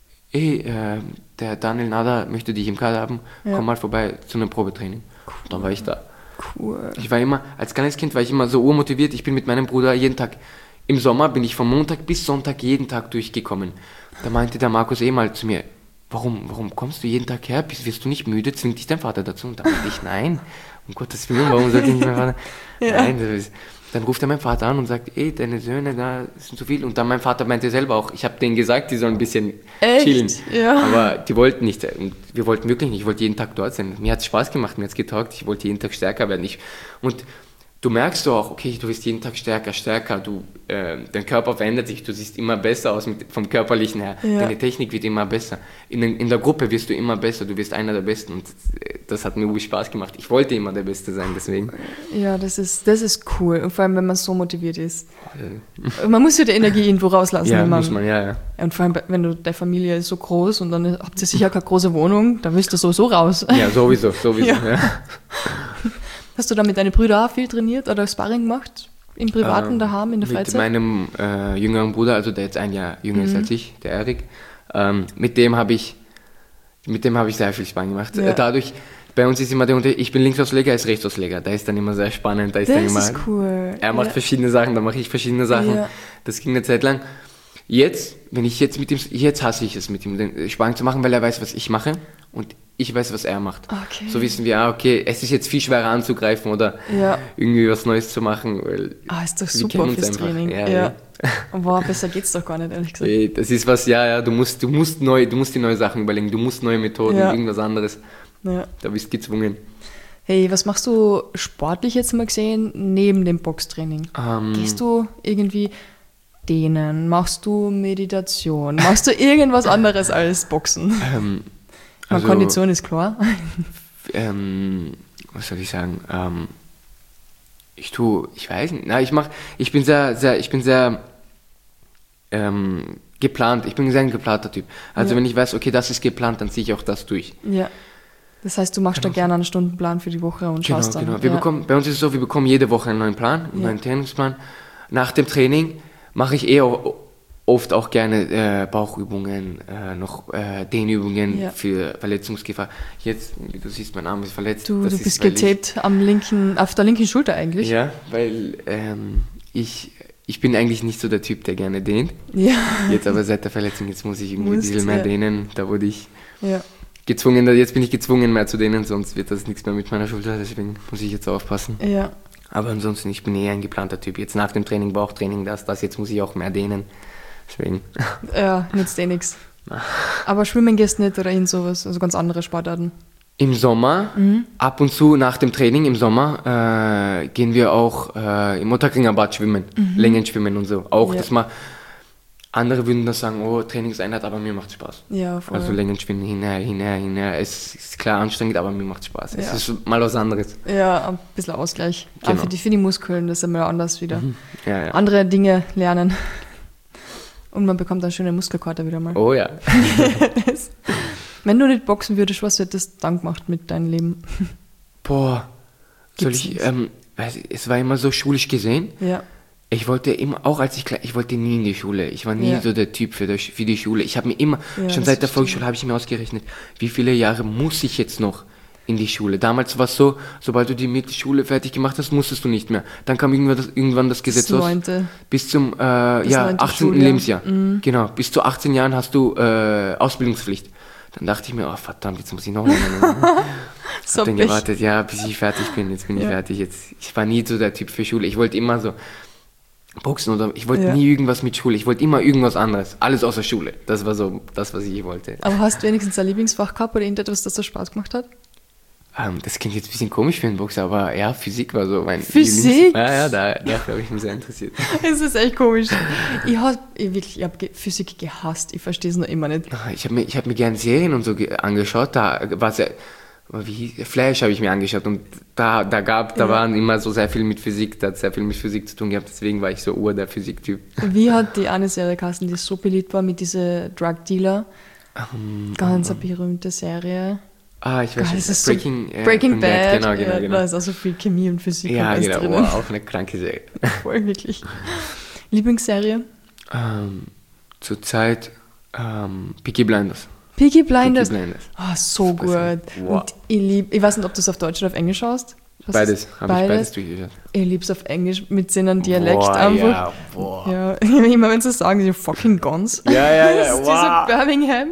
S2: der Daniel Nader möchte dich im Kader haben, komm mal vorbei zu einem Probetraining. Cool. Dann war ich da.
S1: Cool.
S2: Ich war immer, als kleines Kind war ich immer so urmotiviert, ich bin mit meinem Bruder jeden Tag, im Sommer bin ich von Montag bis Sonntag jeden Tag durchgekommen. Da meinte der Markus mal zu mir, warum kommst du jeden Tag her? Wirst du nicht müde? Zwingt dich dein Vater dazu? Und da meinte ich, nein, um Gottes Willen, warum sollte ich nicht mein Vater? Nein, dann ruft er meinen Vater an und sagt, deine Söhne, da sind zu viel. Und dann mein Vater meinte selber auch, ich habe denen gesagt, die sollen ein bisschen chillen.
S1: Ja.
S2: Aber die wollten nicht. Und wir wollten wirklich nicht, ich wollte jeden Tag dort sein. Mir hat es Spaß gemacht, mir hat es getaugt, ich wollte jeden Tag stärker werden. Und du merkst auch, okay, du wirst jeden Tag stärker, dein Körper verändert sich, du siehst immer besser aus vom Körperlichen her, deine Technik wird immer besser. In der Gruppe wirst du immer besser, du wirst einer der Besten und das hat mir Spaß gemacht. Ich wollte immer der Beste sein, deswegen.
S1: Ja, das ist cool, und vor allem, wenn man so motiviert ist. Man muss ja die Energie irgendwo rauslassen.
S2: Ja, muss man, ja.
S1: Und vor allem, wenn du, deine Familie ist so groß und dann habt ihr sicher keine große Wohnung, dann willst du sowieso raus.
S2: Ja, sowieso. Ja.
S1: Hast du da mit deinen Brüdern auch viel trainiert oder Sparring gemacht? Im Privaten, daheim, in der Freizeit?
S2: Mit meinem jüngeren Bruder, also der jetzt ein Jahr jünger ist als ich, der Erik, mit dem habe ich sehr viel Sparring gemacht. Ja. Dadurch, bei uns ist immer der Unterschied, ich bin Linksausleger, er ist Rechtsausleger. Da ist dann immer sehr spannend. Das ist
S1: cool.
S2: Er macht verschiedene Sachen, dann mache ich verschiedene Sachen. Ja. Das ging eine Zeit lang. Jetzt hasse ich es, mit ihm den Sparring zu machen, weil er weiß, was ich mache und ich weiß, was er macht.
S1: Okay.
S2: So wissen wir, okay, es ist jetzt viel schwerer anzugreifen oder irgendwie was Neues zu machen. Weil
S1: ist doch super fürs Training. Ja. Boah, besser geht's doch gar nicht, ehrlich gesagt.
S2: Das ist was, du musst die neue Sachen überlegen, du musst neue Methoden, irgendwas anderes. Ja. Da bist du gezwungen.
S1: Hey, was machst du sportlich jetzt mal gesehen, neben dem Boxtraining? Gehst du irgendwie dehnen? Machst du Meditation? Machst du irgendwas anderes als Boxen? Kondition ist klar.
S2: Was soll ich sagen? Ich weiß nicht. Ich bin sehr geplant. Ich bin ein sehr geplanter Typ. Also wenn ich weiß, okay, das ist geplant, dann ziehe ich auch das durch.
S1: Ja. Das heißt, du machst da gerne einen Stundenplan für die Woche und schaust dann.
S2: Bei uns ist es so, wir bekommen jede Woche einen neuen Plan, einen neuen Trainingsplan. Nach dem Training mache ich oft auch gerne Bauchübungen, noch Dehnübungen für Verletzungsgefahr. Jetzt, wie du siehst, mein Arm ist verletzt.
S1: Du bist getaped auf der linken Schulter eigentlich.
S2: Ja, weil ich bin eigentlich nicht so der Typ, der gerne dehnt.
S1: Ja.
S2: Jetzt aber seit der Verletzung, jetzt muss ich irgendwie ein bisschen mehr dehnen. Da wurde ich gezwungen, jetzt bin ich gezwungen mehr zu dehnen, sonst wird das nichts mehr mit meiner Schulter, deswegen muss ich jetzt aufpassen.
S1: Ja.
S2: Aber ansonsten, ich bin eher ein geplanter Typ. Jetzt nach dem Training, Bauchtraining, das, jetzt muss ich auch mehr dehnen. Deswegen.
S1: Ja, nützt nichts. Aber schwimmen gehst nicht oder in sowas, also ganz andere Sportarten?
S2: Im Sommer, ab und zu nach dem Training im Sommer, gehen wir auch im Ottakringer Bad schwimmen, Längenschwimmen und so. Auch, dass man, andere würden das sagen, oh, Trainingseinheit, aber mir macht Spaß.
S1: Ja, voll.
S2: Also Längenschwimmen, hinher. Es ist klar anstrengend, aber mir macht Spaß.
S1: Ja.
S2: Es ist mal was anderes.
S1: Ja, ein bisschen Ausgleich.
S2: Genau.
S1: Auch für die Muskeln, das ist immer anders wieder.
S2: Ja, ja.
S1: Andere Dinge lernen. Und man bekommt dann schöne Muskelkater wieder mal.
S2: Oh ja.
S1: Wenn du nicht boxen würdest, was hättest du dann gemacht mit deinem Leben?
S2: Boah, es war immer so schulisch gesehen.
S1: Ja.
S2: Ich wollte immer, auch als ich wollte nie in die Schule. Ich war nie so der Typ für die Schule. Ich habe mir immer, schon seit der Volksschule habe ich mir ausgerechnet, wie viele Jahre muss ich jetzt noch in die Schule. Damals war es so, sobald du die Mittelschule fertig gemacht hast, musstest du nicht mehr. Dann kam irgendwann das Gesetz aus. Bis zum 18. Lebensjahr. Mhm. Genau, bis zu 18 Jahren hast du Ausbildungspflicht. Dann dachte ich mir, oh verdammt, jetzt muss ich noch länger.
S1: So
S2: hab dann gewartet, bis ich fertig bin. Jetzt bin ich fertig. Ich war nie so der Typ für Schule. Ich wollte immer so Boxen oder ich wollte nie irgendwas mit Schule. Ich wollte immer irgendwas anderes. Alles außer Schule. Das war so das, was ich wollte.
S1: Aber hast du wenigstens ein Lieblingsfach gehabt oder irgendetwas, das so Spaß gemacht hat?
S2: Das klingt jetzt ein bisschen komisch für einen Boxer, aber ja, Physik war so mein
S1: Physik?
S2: Dafür habe ich mich sehr interessiert.
S1: Es ist echt komisch. Ich habe Physik gehasst. Ich verstehe es noch immer nicht.
S2: Ich hab mir gerne Serien und so angeschaut. Da war es Flash habe ich mir angeschaut und da waren immer so sehr viel mit Physik, da hat sehr viel mit Physik zu tun gehabt, deswegen war ich so der Physiktyp.
S1: Wie hat die eine Serie geheißen, die so beliebt war mit diesen Drug Dealer? Ganz eine berühmte Serie.
S2: Ich weiß nicht,
S1: Breaking Bad.
S2: Genau.
S1: Da ist auch so viel Chemie und Physik
S2: und alles
S1: drin.
S2: Ja, auch eine kranke Serie.
S1: Voll, wirklich. Lieblingsserie?
S2: Zurzeit Peaky Blinders.
S1: Peaky Blinders? So
S2: super
S1: gut.
S2: Wow.
S1: Und ich weiß nicht, ob du es auf Deutsch oder auf Englisch schaust.
S2: Beides, habe ich beides durchgeschaut.
S1: Ich liebe es auf Englisch mit so einem Dialekt einfach. Ja, immer wenn sie sagen, die fucking Guns.
S2: Ja, wow.
S1: Dieser Birmingham.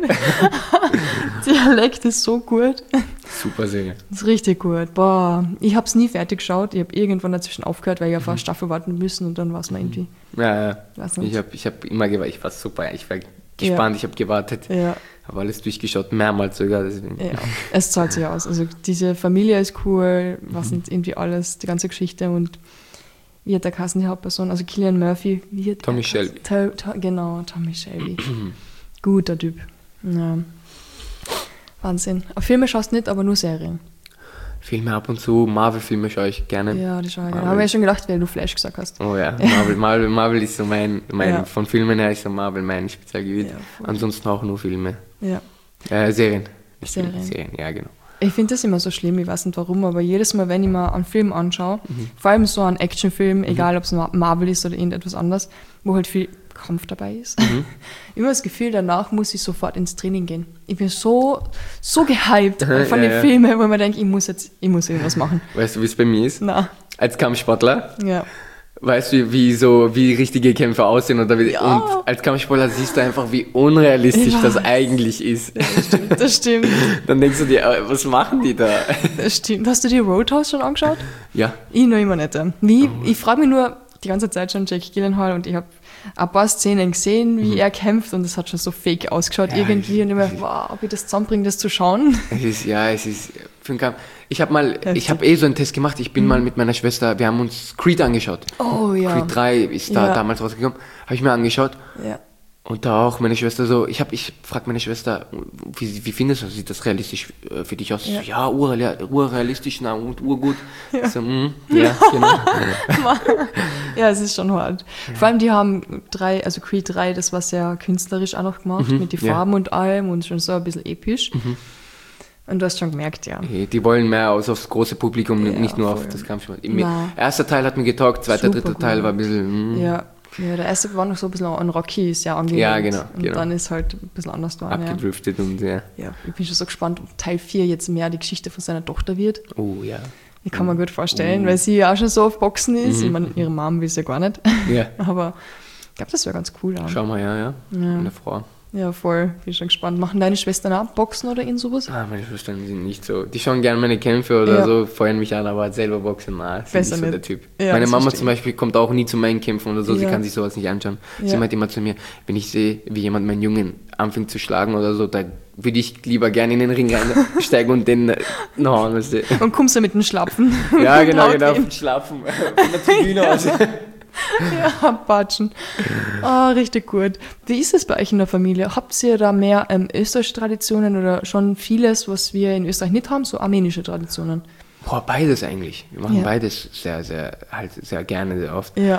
S1: Dialekt ist so gut.
S2: Super Serie.
S1: Das ist richtig gut. Boah, ich habe es nie fertig geschaut. Ich habe irgendwann dazwischen aufgehört, weil ich auf eine Staffel warten müssen und dann war es mir irgendwie.
S2: Ja. Ich hab immer gewartet. Ich war super. Ich war gespannt. Ich habe gewartet. Ja. Habe alles durchgeschaut, mehrmals sogar. Deswegen. Ja,
S1: es zahlt sich aus. Also diese Familie ist cool, was sind irgendwie alles, die ganze Geschichte und wie hat der Kassen die Hauptperson, also Cillian Murphy, wie hat
S2: Tommy Shelby.
S1: Genau, Tommy Shelby. Guter Typ. Ja. Wahnsinn. Auf Filme schaust du nicht, aber nur Serien.
S2: Filme ab und zu, Marvel-Filme schaue ich gerne.
S1: Ja, die schaue ich gerne. Habe ich ja schon gedacht, weil du Flash gesagt hast.
S2: Oh ja, Marvel ist so mein von Filmen her ist so Marvel mein Spezialgebiet. Ja, ansonsten auch nur Filme.
S1: Ja.
S2: Serien, ja genau.
S1: Ich finde das immer so schlimm, ich weiß nicht warum, aber jedes Mal, wenn ich mir einen Film anschaue, vor allem so einen Actionfilm, egal ob es Marvel ist oder irgendetwas anderes, wo halt viel Kampf dabei ist, immer das Gefühl, danach muss ich sofort ins Training gehen. Ich bin so gehypt von den Filmen, wo man denkt, ich muss irgendwas machen.
S2: Weißt du, wie es bei mir ist?
S1: Na.
S2: Als Kampfsportler?
S1: Ja.
S2: Weißt du, wie richtige Kämpfe aussehen und als Kampfsportler siehst du einfach, wie unrealistisch das eigentlich ist.
S1: Ja, das stimmt.
S2: Dann denkst du dir, was machen die da?
S1: Das stimmt. Hast du die Roadhouse schon angeschaut?
S2: Ja.
S1: Ich noch immer nicht. Ich frage mich nur die ganze Zeit schon Jake Gyllenhaal und ich habe ein paar Szenen gesehen, wie er kämpft und es hat schon so fake ausgeschaut irgendwie und immer, wow, ob ich das zusammenbringe, das zu schauen.
S2: Es ist für einen Kampf. Ich habe so einen Test gemacht, ich bin mal mit meiner Schwester, wir haben uns Creed angeschaut.
S1: Oh ja.
S2: Creed 3 ist da damals rausgekommen, habe ich mir angeschaut.
S1: Ja.
S2: Und da auch meine Schwester so, ich frage meine Schwester, wie findest du, sieht das realistisch für dich aus? Ja, urrealistisch, und urgut.
S1: Ja.
S2: So, ja, genau.
S1: Ja, es ist schon hart. Vor allem, die haben Creed 3, das war sehr künstlerisch auch noch gemacht, mit den Farben und allem und schon so ein bisschen episch. Und du hast schon gemerkt,
S2: Die wollen mehr aufs große Publikum, nicht nur auf das Kampfsport. Erster Teil hat mir getaugt, zweiter, dritter Teil war ein bisschen... der erste war noch so ein bisschen an Rocky, sehr angelehnt. Ja, genau.
S1: Und dann ist halt ein bisschen anders geworden.
S2: Abgedriftet und
S1: Ja, ich bin schon so gespannt, ob Teil 4 jetzt mehr die Geschichte von seiner Tochter wird.
S2: Oh, ja.
S1: Ich kann mir gut vorstellen, weil sie ja auch schon so auf Boxen ist. Ich meine, ihre Mom will es ja gar nicht.
S2: Ja.
S1: Aber ich glaube, das wäre ganz cool.
S2: Schau mal, ja. Eine Frau.
S1: Ja, voll. Bin schon gespannt. Machen deine Schwestern auch Boxen oder in sowas?
S2: Meine Schwestern sind nicht so. Die schauen gerne meine Kämpfe oder so, feuern mich an, aber selber boxen, sind
S1: Besser
S2: nicht so
S1: nicht.
S2: der Typ.
S1: Ja,
S2: meine
S1: das
S2: Mama
S1: verstehe
S2: zum Beispiel kommt auch nie zu meinen Kämpfen oder so, sie
S1: Ja.
S2: kann sich sowas nicht anschauen.
S1: Ja.
S2: Sie meint immer zu mir, wenn ich sehe, wie jemand meinen Jungen anfängt zu schlagen oder so, da würde ich lieber gerne in den Ring reinsteigen und den hauen, weißt du.
S1: Und kommst du mit den Schlapfen?
S2: Ja, genau,
S1: Laut gehen.
S2: Schlafen von der Tribüne aus.
S1: Ja, Batschen. Oh, richtig gut. Wie ist es bei euch in der Familie? Habt ihr da mehr österreichische Traditionen oder schon vieles, was wir in Österreich nicht haben, so armenische Traditionen?
S2: Boah, beides eigentlich. Wir machen
S1: Ja.
S2: beides sehr gerne, sehr oft.
S1: Ja.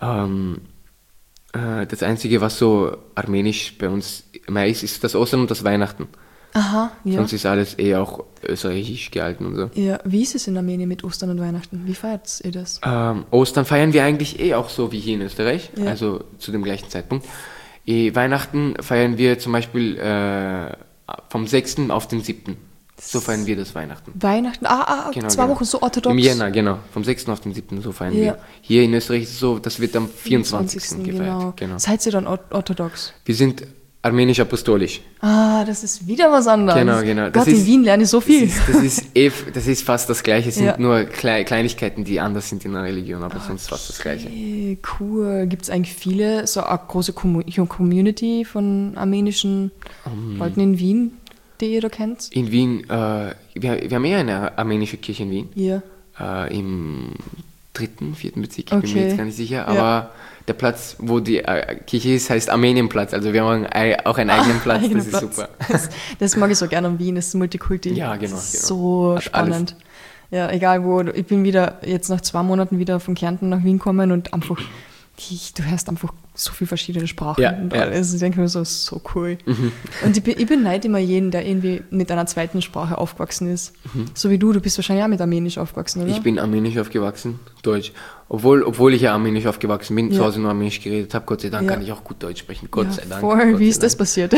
S2: Das Einzige, was so armenisch bei uns immer ist das Ostern und das Weihnachten.
S1: Aha, ja.
S2: Sonst ist alles auch österreichisch gehalten und so.
S1: Ja, wie ist es in Armenien mit Ostern und Weihnachten? Wie feiert ihr das?
S2: Ostern feiern wir eigentlich auch so wie hier in Österreich,
S1: Ja.
S2: also zu dem gleichen Zeitpunkt. Weihnachten feiern wir zum Beispiel vom 6. auf den 7. So feiern wir das Weihnachten.
S1: Weihnachten?
S2: Genau,
S1: 2
S2: genau.
S1: Wochen so orthodox.
S2: Im Jänner, genau. Vom 6. auf den 7. so feiern
S1: Ja.
S2: wir. Hier in Österreich ist es so, das wird am 24.
S1: Genau.
S2: gefeiert. Genau.
S1: Seid ihr dann orthodox?
S2: Wir sind armenisch-apostolisch.
S1: Das ist wieder was anderes.
S2: Genau.
S1: Gott,
S2: Das
S1: in
S2: ist-
S1: Wien lerne ich so viel.
S2: Das ist fast das Gleiche. Es sind
S1: Ja.
S2: nur Kleinigkeiten, die anders sind in der Religion, aber sonst fast das Gleiche.
S1: Okay, cool. Gibt es eigentlich viele, so eine große Community von armenischen Leuten in Wien, die ihr da kennt?
S2: In Wien, wir haben eher eine armenische Kirche in Wien.
S1: Ja.
S2: Im 3., 4. Bezirk, ich bin mir
S1: Okay.
S2: jetzt gar nicht sicher.
S1: Ja.
S2: Aber der Platz, wo die Kirche ist, heißt Armenienplatz. Also wir haben auch einen eigenen Platz,
S1: Eigener
S2: das ist
S1: Platz.
S2: super.
S1: Das mag ich so gerne an Wien, das ist Multikulti.
S2: Ja, genau,
S1: Das ist
S2: genau.
S1: so
S2: Hat
S1: spannend. Ja, egal wo. Ich bin wieder jetzt nach 2 Monaten wieder von Kärnten nach Wien gekommen und einfach, du hörst einfach so viele verschiedene Sprachen
S2: Ja,
S1: und
S2: ja.
S1: alles. Ich denke mir so cool. Und ich beneide immer jeden, der irgendwie mit einer zweiten Sprache aufgewachsen ist. So wie du bist wahrscheinlich auch mit Armenisch aufgewachsen, oder?
S2: Ich bin armenisch aufgewachsen, Deutsch. Obwohl ich ja armenisch aufgewachsen bin,
S1: Ja.
S2: zu Hause nur armenisch geredet habe, Gott sei Dank
S1: Ja.
S2: kann ich auch gut Deutsch sprechen. Gott
S1: Ja,
S2: sei Dank.
S1: voll.
S2: Gott
S1: Wie
S2: sei
S1: ist das
S2: Dank.
S1: passiert?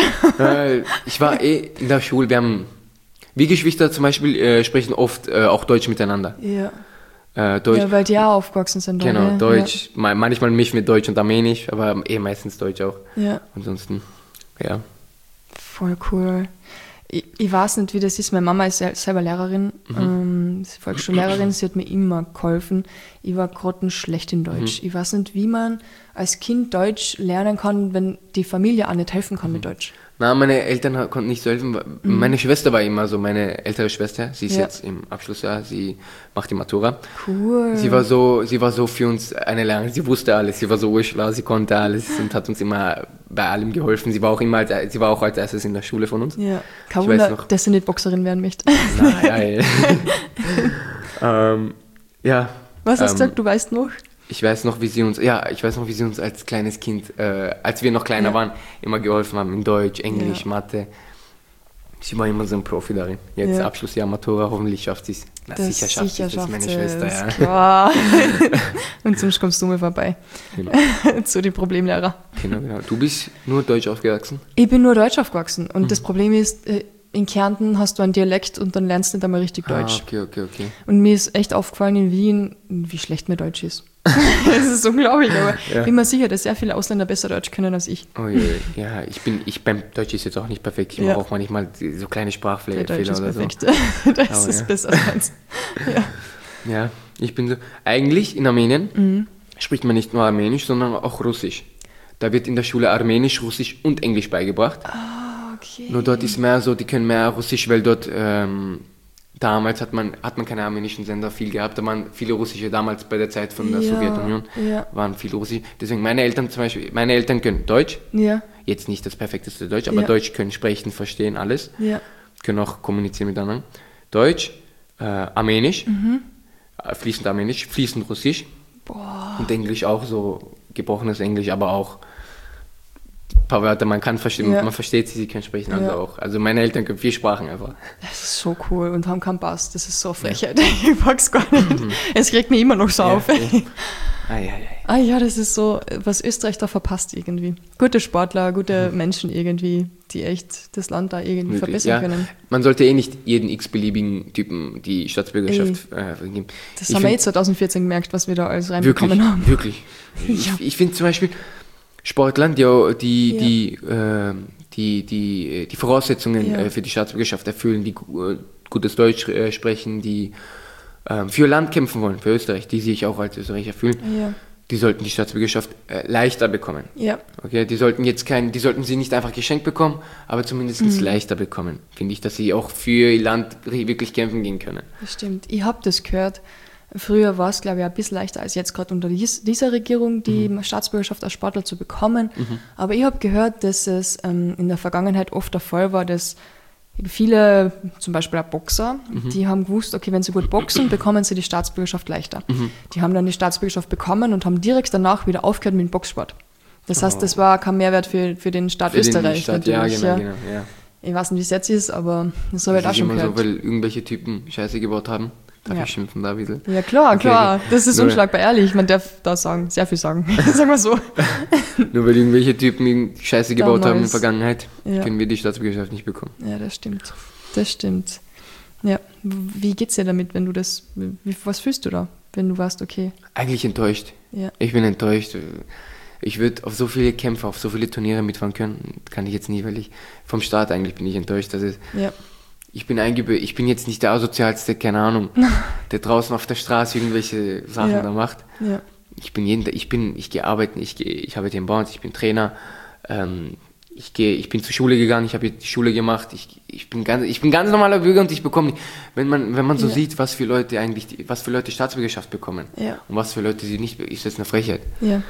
S2: Ich war in der Schule, wir Geschwister zum Beispiel sprechen oft auch Deutsch miteinander.
S1: Ja.
S2: Deutsch,
S1: Ja, weil die auch aufgewachsen sind.
S2: genau,
S1: oder?
S2: Deutsch, manchmal mich mit Deutsch und Armenisch, aber meistens Deutsch auch.
S1: Ja.
S2: Ansonsten, ja.
S1: Voll cool. Ich weiß nicht, wie das ist. Meine Mama ist selber Lehrerin, sie ist Volksschullehrerin, sie hat mir immer geholfen. Ich war grottenschlecht in Deutsch. Ich weiß nicht, wie man als Kind Deutsch lernen kann, wenn die Familie auch nicht helfen kann mit Deutsch.
S2: Na, meine Eltern konnten nicht so helfen. Meine Schwester war immer so, meine ältere Schwester, sie ist
S1: Ja.
S2: jetzt im Abschlussjahr, sie macht die Matura.
S1: Cool.
S2: Sie war so für uns eine Lehrerin, sie wusste alles, sie war so urschlau, sie konnte alles und hat uns immer bei allem geholfen. Sie war auch als erstes in der Schule von uns.
S1: Ja, kein
S2: Ich weiß
S1: Wunder,
S2: noch.
S1: dass sie nicht Boxerin werden möchte.
S2: Nein. Ja.
S1: Was hast du gesagt, du weißt noch?
S2: Ich weiß noch, wie sie uns als kleines Kind, als wir noch kleiner
S1: Ja.
S2: waren, immer geholfen haben in Deutsch, Englisch,
S1: Ja.
S2: Mathe. Sie war immer so ein Profi darin. Jetzt
S1: Ja.
S2: Abschlussjahr Matura, hoffentlich schafft sie es. Sicher schafft sie es, das ist meine Schwester, ja.
S1: Klar. Und sonst kommst du mir vorbei.
S2: Genau.
S1: Zu den Problemlehrer.
S2: Genau. Du bist nur Deutsch aufgewachsen?
S1: Ich bin nur Deutsch aufgewachsen und das Problem ist, in Kärnten hast du einen Dialekt und dann lernst du nicht einmal richtig Deutsch.
S2: Okay.
S1: Und mir ist echt aufgefallen in Wien, wie schlecht mir Deutsch ist. Das ist unglaublich, aber
S2: Ja.
S1: ich bin mir sicher, dass sehr viele Ausländer besser Deutsch können als ich.
S2: Oh je, ja, beim Deutsch ist jetzt auch nicht perfekt. Ich
S1: Ja.
S2: mache auch manchmal so kleine Sprachfehler
S1: Der Deutsch ist
S2: oder so.
S1: perfekt. Das
S2: Aber
S1: ist
S2: ja.
S1: besser als meins. Ja.
S2: Ja, ich bin so. Eigentlich in Armenien
S1: Mhm.
S2: spricht man nicht nur Armenisch, sondern auch Russisch. Da wird in der Schule Armenisch, Russisch und Englisch beigebracht.
S1: Okay.
S2: Nur dort ist mehr so, die können mehr Russisch, weil dort damals hat man keine armenischen Sender viel gehabt, da waren viele russische, damals bei der Zeit von der
S1: Ja,
S2: Sowjetunion,
S1: ja.
S2: waren viele russisch. Deswegen meine Eltern können Deutsch,
S1: Ja,
S2: jetzt nicht das perfekteste Deutsch, aber
S1: Ja.
S2: Deutsch können sprechen, verstehen, alles.
S1: ja.
S2: Können auch kommunizieren miteinander. Deutsch, Armenisch,
S1: Mhm.
S2: Fließend Armenisch, fließend Russisch. Und Englisch auch so gebrochenes Englisch, aber auch ein paar Wörter, man kann verstehen,
S1: Ja.
S2: man versteht sie können sprechen, also
S1: Ja.
S2: auch. Also meine Eltern können 4 Sprachen einfach.
S1: Das ist so cool und haben keinen Pass. Das ist so Frechheit. Ich mag's gar nicht. Es regt mich immer noch so auf. Ah ja, das ist so, was Österreich da verpasst irgendwie. Gute Sportler, gute Menschen irgendwie, die echt das Land da irgendwie verbessern können.
S2: Man sollte nicht jeden x-beliebigen Typen die Staatsbürgerschaft geben.
S1: Das haben wir jetzt 2014 gemerkt, was wir da alles reinbekommen
S2: wirklich,
S1: haben.
S2: Wirklich.
S1: Ja.
S2: Ich finde zum Beispiel, Sportlern, die Voraussetzungen für die Staatsbürgerschaft erfüllen, die gutes Deutsch sprechen, die für ihr Land kämpfen wollen, für Österreich, die sich auch als Österreicher fühlen, die sollten die Staatsbürgerschaft leichter bekommen. Ja. Okay, die sollten sie nicht einfach geschenkt bekommen, aber zumindest leichter bekommen, finde ich, dass sie auch für ihr Land wirklich kämpfen gehen können.
S1: Das stimmt. Ich habe das gehört. Früher war es, glaube ich, ein bisschen leichter als jetzt gerade unter dieser Regierung, die Staatsbürgerschaft als Sportler zu bekommen. Aber ich habe gehört, dass es in der Vergangenheit oft der Fall war, dass viele, zum Beispiel auch Boxer, die haben gewusst, okay, wenn sie gut boxen, bekommen sie die Staatsbürgerschaft leichter. Die haben dann die Staatsbürgerschaft bekommen und haben direkt danach wieder aufgehört mit dem Boxsport. Das heißt, das war kein Mehrwert für den Staat Österreich.
S2: Genau.
S1: Ich weiß nicht, wie es jetzt ist, aber das habe ich auch schon gehört.
S2: So, weil irgendwelche Typen Scheiße gebaut haben. Darf ich schimpfen da ein bisschen?
S1: Ja, klar. Das ist unschlagbar ehrlich. Man darf da sagen, sehr viel sagen. Sagen wir so.
S2: Nur weil irgendwelche Typen Scheiße gebaut haben in der Vergangenheit, können wir die Staatsbürgerschaft nicht bekommen.
S1: Ja, das stimmt. Ja, wie geht's dir damit, wenn du was fühlst du da, wenn du warst, okay?
S2: Eigentlich enttäuscht. Ja. Ich bin enttäuscht. Ich würde auf so viele Kämpfe, auf so viele Turniere mitfahren können, kann ich jetzt nie, weil vom Staat eigentlich bin ich enttäuscht. Ich bin jetzt nicht der Asozialste, keine Ahnung, der draußen auf der Straße irgendwelche Sachen da macht. Ja. Ich gehe arbeiten, ich arbeite im Bau, ich bin Trainer, ich bin zur Schule gegangen, ich habe die Schule gemacht, ich bin ganz normaler Bürger und ich bekomme, wenn man so sieht, was für Leute Staatsbürgerschaft bekommen und was für Leute sie nicht, ist das eine Frechheit. Ja.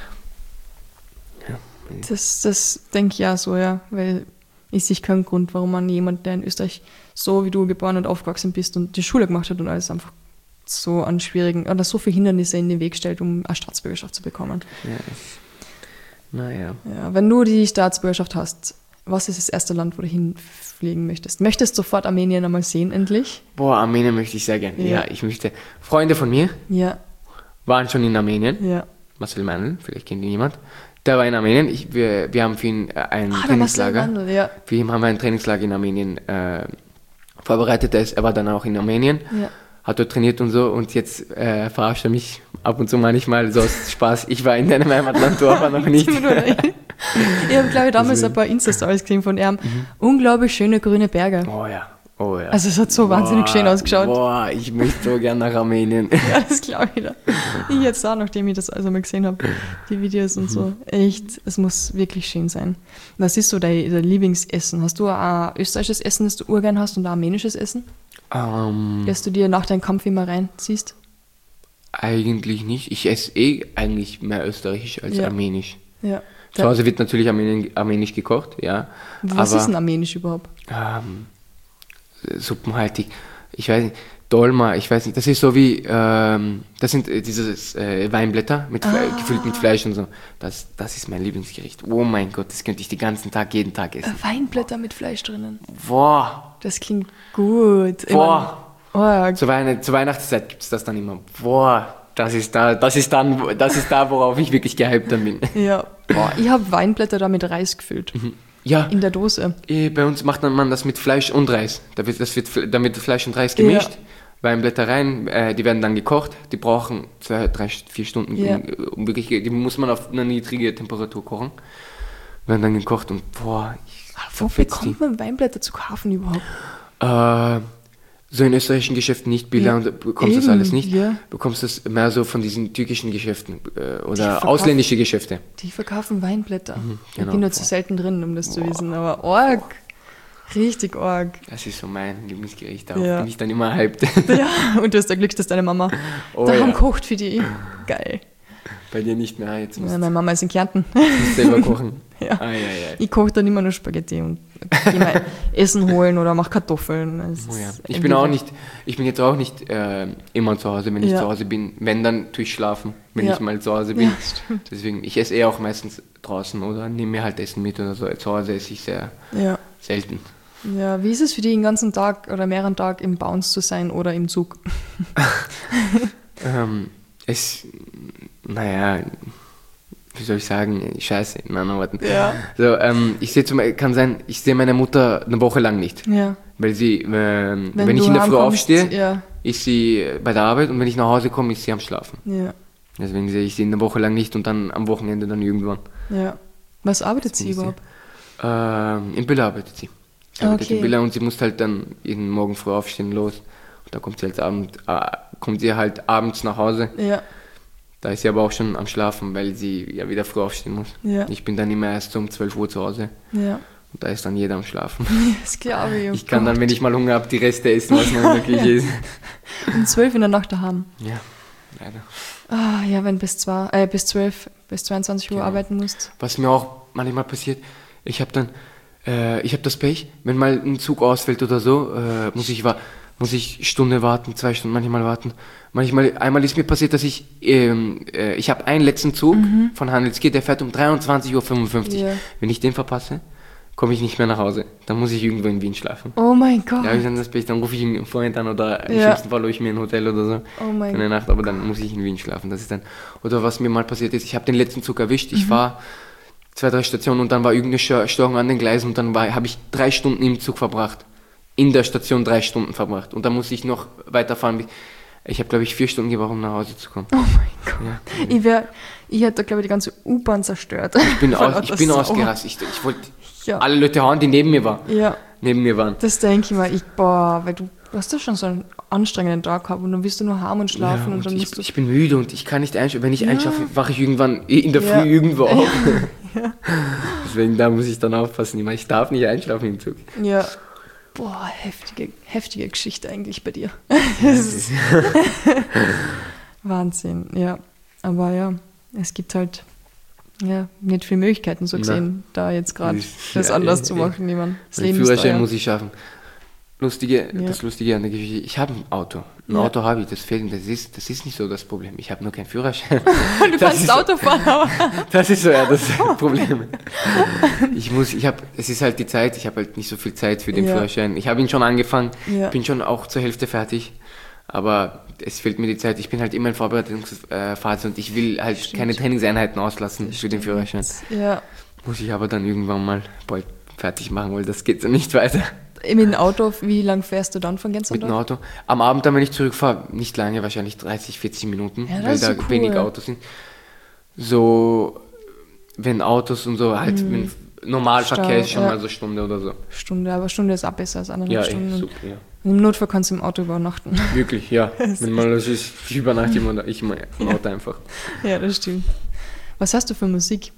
S1: Das denke ich ja so, weil ich sehe keinen Grund, warum man jemand, der in Österreich so wie du geboren und aufgewachsen bist und die Schule gemacht hat und alles einfach so an schwierigen, oder so viele Hindernisse in den Weg stellt, um eine Staatsbürgerschaft zu bekommen.
S2: Ja,
S1: wenn du die Staatsbürgerschaft hast, was ist das erste Land, wo du hinfliegen möchtest? Möchtest du sofort Armenien einmal sehen, endlich?
S2: Armenien möchte ich sehr gerne. Ja, ich möchte. Freunde von mir waren schon in Armenien. Ja. Marcel Mandl, vielleicht kennt ihn jemand. Der war in Armenien. Wir haben für ihn ein Trainingslager. Für ihn haben wir ein Trainingslager in Armenien vorbereitet. Er war dann auch in Armenien, hat dort trainiert und so. Und jetzt verarscht er mich ab und zu manchmal so aus Spaß. Ich war in deinem Heimatland, du aber noch nicht.
S1: Ich habe, glaube ich, damals ein paar Insta-Stories gesehen von ihm. Unglaublich schöne grüne Berge.
S2: Oh ja.
S1: Also es hat so wahnsinnig schön ausgeschaut.
S2: Ich möchte so gerne nach Armenien.
S1: Ja, das glaube ich da. Ich jetzt auch, nachdem ich das also mal gesehen habe, die Videos und so. Echt, es muss wirklich schön sein. Was ist so dein Lieblingsessen? Hast du ein österreichisches Essen, das du urgern hast und ein armenisches Essen? Das du dir nach deinem Kampf immer reinziehst?
S2: Eigentlich nicht. Ich esse eigentlich mehr österreichisch als armenisch. Ja. Zu Hause wird natürlich armenisch gekocht, ja.
S1: Was ist denn armenisch überhaupt?
S2: Suppenhaltig, ich weiß nicht, Dolma, ich weiß nicht, das ist so wie, das sind diese Weinblätter gefüllt mit Fleisch und so. Das ist mein Lieblingsgericht. Oh mein Gott, das könnte ich jeden Tag essen.
S1: Weinblätter mit Fleisch drinnen.
S2: Boah.
S1: Das klingt gut.
S2: Zur Weihnachtszeit gibt es das dann immer. Boah, das ist da, worauf ich wirklich gehypt dann bin.
S1: Ja, ich habe Weinblätter da mit Reis gefüllt. Ja. In der Dose.
S2: Bei uns macht man das mit Fleisch und Reis. Da wird Fleisch und Reis gemischt, Weinblätter rein, die werden dann gekocht. Die brauchen 2, 3, 4 Stunden, die muss man auf einer niedrigen Temperatur kochen. Werden dann gekocht und
S1: wo bekommt man Weinblätter zu kaufen überhaupt?
S2: So in österreichischen Geschäften nicht, bekommst du das alles nicht. Ja. Bekommst das mehr so von diesen türkischen Geschäften oder ausländische Geschäfte.
S1: Die verkaufen Weinblätter. Genau. Ich bin nur zu selten drin, um das zu wissen, aber arg. Richtig arg.
S2: Das ist so mein Lieblingsgericht, darauf bin ich dann immer hyped.
S1: Ja, und du hast da Glück, dass deine Mama daheim kocht für die. Geil.
S2: Bei dir nicht mehr, jetzt musst
S1: meine Mama ist in Kärnten.
S2: Du musst selber kochen.
S1: Ja. Ich koche dann immer nur Spaghetti und gehe mal Essen holen oder mache Kartoffeln.
S2: Ich bin jetzt auch nicht immer zu Hause, wenn ich zu Hause bin. Wenn, dann tue ich schlafen, wenn ich mal zu Hause bin. Ja, deswegen, ich esse auch meistens draußen oder nehme mir halt Essen mit oder so. Zu Hause esse ich sehr selten.
S1: Ja, wie ist es für dich, den ganzen Tag oder mehreren Tag im Bounce zu sein oder im Zug?
S2: Wie soll ich sagen, scheiße, in anderen Worten. Ja. So, ich sehe meine Mutter eine Woche lang nicht. Ja. Weil sie, wenn ich in der Früh aufstehe, ist sie bei der Arbeit und wenn ich nach Hause komme, ist sie am Schlafen. Ja. Deswegen sehe ich sie eine Woche lang nicht und dann am Wochenende dann irgendwann.
S1: Ja. Was arbeitet sie überhaupt?
S2: In Billa arbeitet sie. Sie arbeitet
S1: Okay.
S2: in Billa und sie muss halt dann jeden Morgen früh aufstehen, los. Und da kommt sie halt abends nach Hause.
S1: Ja.
S2: Da ist sie aber auch schon am Schlafen, weil sie ja wieder früh aufstehen muss.
S1: Ja.
S2: Ich bin dann immer erst um 12 Uhr zu Hause.
S1: Ja.
S2: Und da ist dann jeder am Schlafen.
S1: Das glaube ich.
S2: Ich kann dann, wenn ich mal Hunger habe, die Reste essen, was noch in der Küche ist.
S1: um 12 in der Nacht daheim.
S2: Ja, leider.
S1: Ah, ja, wenn bis 12, bis 22 Uhr
S2: Genau.
S1: arbeiten musst.
S2: Was mir auch manchmal passiert, ich habe das Pech, wenn mal ein Zug ausfällt oder so, muss ich Stunde warten, 2 Stunden manchmal warten. Einmal ist mir passiert, dass ich habe einen letzten Zug von Handelsgeht, der fährt um 23:55 Uhr.
S1: Ja.
S2: Wenn ich den verpasse, komme ich nicht mehr nach Hause. Dann muss ich irgendwo in Wien schlafen.
S1: Oh mein Gott.
S2: Da habe ich dann das Pech, dann rufe ich einen Freund an oder im
S1: Ja.
S2: schlimmsten Fall hole ich mir ein Hotel oder so
S1: Oh mein
S2: für eine Nacht, aber dann muss ich in Wien schlafen. Das ist dann, oder was mir mal passiert ist, ich habe den letzten Zug erwischt, ich war 2, 3 Stationen und dann war irgendeine Störung an den Gleisen und dann habe ich 3 Stunden im Zug verbracht. In der Station 3 Stunden verbracht und dann musste ich noch weiterfahren. Ich habe, glaube ich, 4 Stunden gebraucht, um nach Hause zu kommen.
S1: Oh mein Gott.
S2: Ja.
S1: Ich hätte da, glaube ich, die ganze U-Bahn zerstört.
S2: Ich bin ausgerastet. Ich wollte
S1: Ja.
S2: alle Leute hauen, die neben mir waren.
S1: Ja,
S2: Neben mir waren.
S1: das denke ich mir. Weil du hast ja schon so einen anstrengenden Tag gehabt und dann willst du nur heim und schlafen
S2: Ja,
S1: und dann
S2: ich,
S1: musst du...
S2: ich bin müde und ich kann nicht einschlafen. Wenn ich
S1: Ja.
S2: einschlafe, wache ich irgendwann in der
S1: Ja.
S2: Früh irgendwo auf.
S1: Ja.
S2: Deswegen, da muss ich dann aufpassen. Ich darf nicht einschlafen im Zug.
S1: Ja. Boah, heftige Geschichte eigentlich bei dir. Das ist Wahnsinn, ja. Aber ja, es gibt halt nicht viele Möglichkeiten so gesehen, da jetzt gerade das
S2: Ja,
S1: anders
S2: ja,
S1: zu
S2: ja.
S1: machen, niemand. Das
S2: Den
S1: Leben ist
S2: Führerschein
S1: teuer.
S2: muss ich schaffen. Das Lustige an der Geschichte, ich habe ein Auto. Ein
S1: Ja.
S2: Auto habe ich, das fehlt. Das ist nicht so das Problem. Ich habe nur keinen Führerschein.
S1: Du kannst Auto fahren, aber...
S2: Das ist so das Problem. Es ist halt die Zeit, ich habe halt nicht so viel Zeit für den
S1: Ja.
S2: Führerschein. Ich habe ihn schon angefangen,
S1: Ja.
S2: bin schon auch zur Hälfte fertig, aber es fehlt mir die Zeit. Ich bin halt immer in Vorbereitungsphase und ich will halt
S1: Stimmt.
S2: keine Trainingseinheiten auslassen für den Führerschein.
S1: Ja.
S2: Muss ich aber dann irgendwann mal bald fertig machen, weil das geht so nicht weiter.
S1: Mit dem Auto, wie lang fährst du dann von
S2: Mit dem
S1: Gänzendorf?
S2: Auto. Am Abend dann, wenn ich zurückfahre, nicht lange, wahrscheinlich 30, 40 Minuten,
S1: Ja, das
S2: weil
S1: ist
S2: da
S1: so cool.
S2: wenig Autos sind. So, wenn Autos und so, halt, wenn Normalverkehr
S1: Stau,
S2: ist schon
S1: ja.
S2: mal so eine Stunde oder so.
S1: Stunde, aber Stunde ist auch besser als 1,5
S2: Ja,
S1: Stunden.
S2: super, ja.
S1: Und im Notfall kannst du im Auto übernachten.
S2: Wirklich, ja. Wenn man los ist, ich übernachte immer im Auto einfach.
S1: Ja, das stimmt. Was hast du für Musik?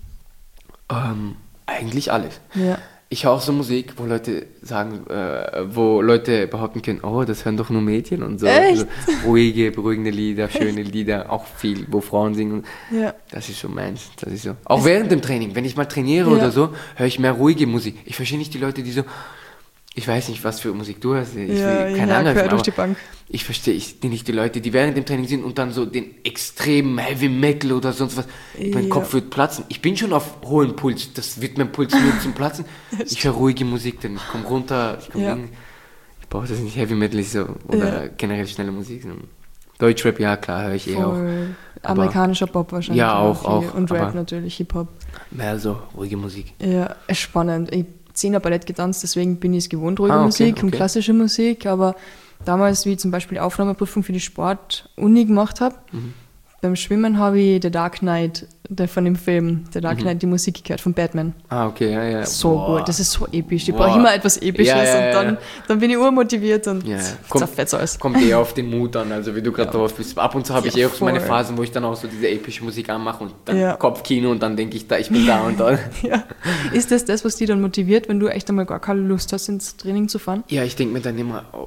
S2: Eigentlich alles.
S1: Ja.
S2: Ich höre auch so Musik, wo Leute sagen, wo Leute behaupten können, oh, das hören doch nur Mädchen und so.
S1: Echt?
S2: Also ruhige, beruhigende Lieder, schöne Lieder, auch viel, wo Frauen singen.
S1: Ja.
S2: Das ist so meins. Das ist so. Auch während dem Training, wenn ich mal trainiere
S1: Ja.
S2: oder so, höre ich mehr ruhige Musik. Ich verstehe nicht die Leute, die so, ich weiß nicht, was für Musik du hörst. Ich will keine Ahnung,
S1: quer durch
S2: aber
S1: die Bank.
S2: ich verstehe nicht die Leute, die während dem Training sind und dann so den extremen Heavy Metal oder sonst was. Mein
S1: Ja.
S2: Kopf wird platzen. Ich bin schon auf hohem Puls. Das wird mein Puls nur zum Platzen. Ich höre ruhige Musik, denn ich komme runter.
S1: Ja.
S2: Ich brauche das nicht. Heavy Metal ist so, oder
S1: Ja.
S2: generell schnelle Musik. Deutschrap, ja klar, höre ich eh auch.
S1: Voll.
S2: Aber-
S1: Amerikanischer Pop wahrscheinlich.
S2: Ja, auch,
S1: viel.
S2: auch,
S1: Und Rap
S2: aber-
S1: natürlich, Hip-Hop.
S2: Mehr so ruhige Musik.
S1: Ja, spannend. Ich habe 10er Ballett getanzt, deswegen bin ich es gewohnt, ruhige
S2: Ah, okay,
S1: Musik und
S2: okay.
S1: klassische Musik. Aber damals, wie ich zum Beispiel die Aufnahmeprüfung für die Sport-Uni gemacht habe, beim Schwimmen habe ich The Dark Knight, von dem Film The Dark Knight, die Musik gehört von Batman.
S2: Ah, okay, ja, ja.
S1: So
S2: Boah.
S1: gut, das ist so episch. Ich
S2: Boah.
S1: brauche immer etwas Episches
S2: Ja, ja,
S1: und dann,
S2: ja.
S1: dann bin ich urmotiviert und
S2: Ja,
S1: zerfetzt alles.
S2: kommt eher auf den Mut an, also wie du gerade drauf bist. Ab und zu habe ich
S1: Ja,
S2: auch so meine
S1: voll.
S2: Phasen, wo ich dann auch so diese epische Musik anmache und dann
S1: Ja.
S2: Kopfkino und dann denke ich, ich bin da und da.
S1: Ja. Ist das, was dich dann motiviert, wenn du echt einmal gar keine Lust hast, ins Training zu fahren?
S2: Ja, ich denke mir dann immer, oh,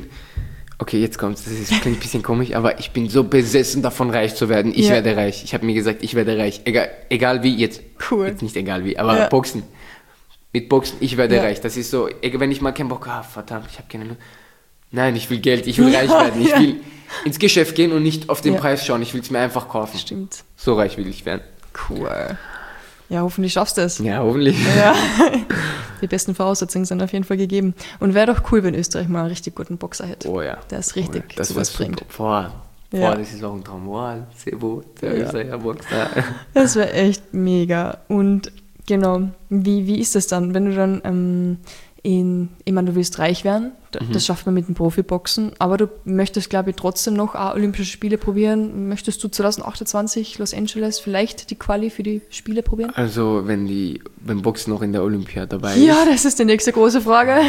S2: okay, jetzt kommt's, klingt ein bisschen komisch, aber ich bin so besessen davon, reich zu werden. Ich
S1: Ja.
S2: werde reich. Ich habe mir gesagt, ich werde reich. Egal wie, jetzt.
S1: Cool.
S2: Jetzt nicht egal wie, aber
S1: Ja.
S2: Boxen. Mit Boxen, ich werde
S1: Ja.
S2: reich. Das ist so, wenn ich mal keinen Bock habe, verdammt, ich habe keine Lust. Nein, ich will Geld, ich will
S1: Ja,
S2: reich werden. Ich
S1: ja.
S2: will ins Geschäft gehen und nicht auf den
S1: Ja.
S2: Preis schauen. Ich will es mir einfach kaufen.
S1: Stimmt.
S2: So reich will ich werden.
S1: Cool. Ja, hoffentlich schaffst du es.
S2: Ja, hoffentlich.
S1: Ja. Die besten Voraussetzungen sind auf jeden Fall gegeben. Und wäre doch cool, wenn Österreich mal einen richtig guten Boxer hätte.
S2: Oh ja.
S1: Der es richtig
S2: oh ja. Das
S1: sowas
S2: wär
S1: bringt.
S2: super. Boah,
S1: Ja.
S2: das ist auch ein Traum. Boah, Sebo, der
S1: Ja.
S2: Österreicher Boxer.
S1: Das wäre echt mega. Und genau, wie ist das dann, wenn du dann ich meine, du willst reich werden, das schafft man mit dem Profiboxen, aber du möchtest, glaube ich, trotzdem noch auch Olympische Spiele probieren. Möchtest du 2028 Los Angeles vielleicht die Quali für die Spiele probieren?
S2: Also wenn Boxen noch in der Olympia dabei ist.
S1: Ja, das ist die nächste große Frage.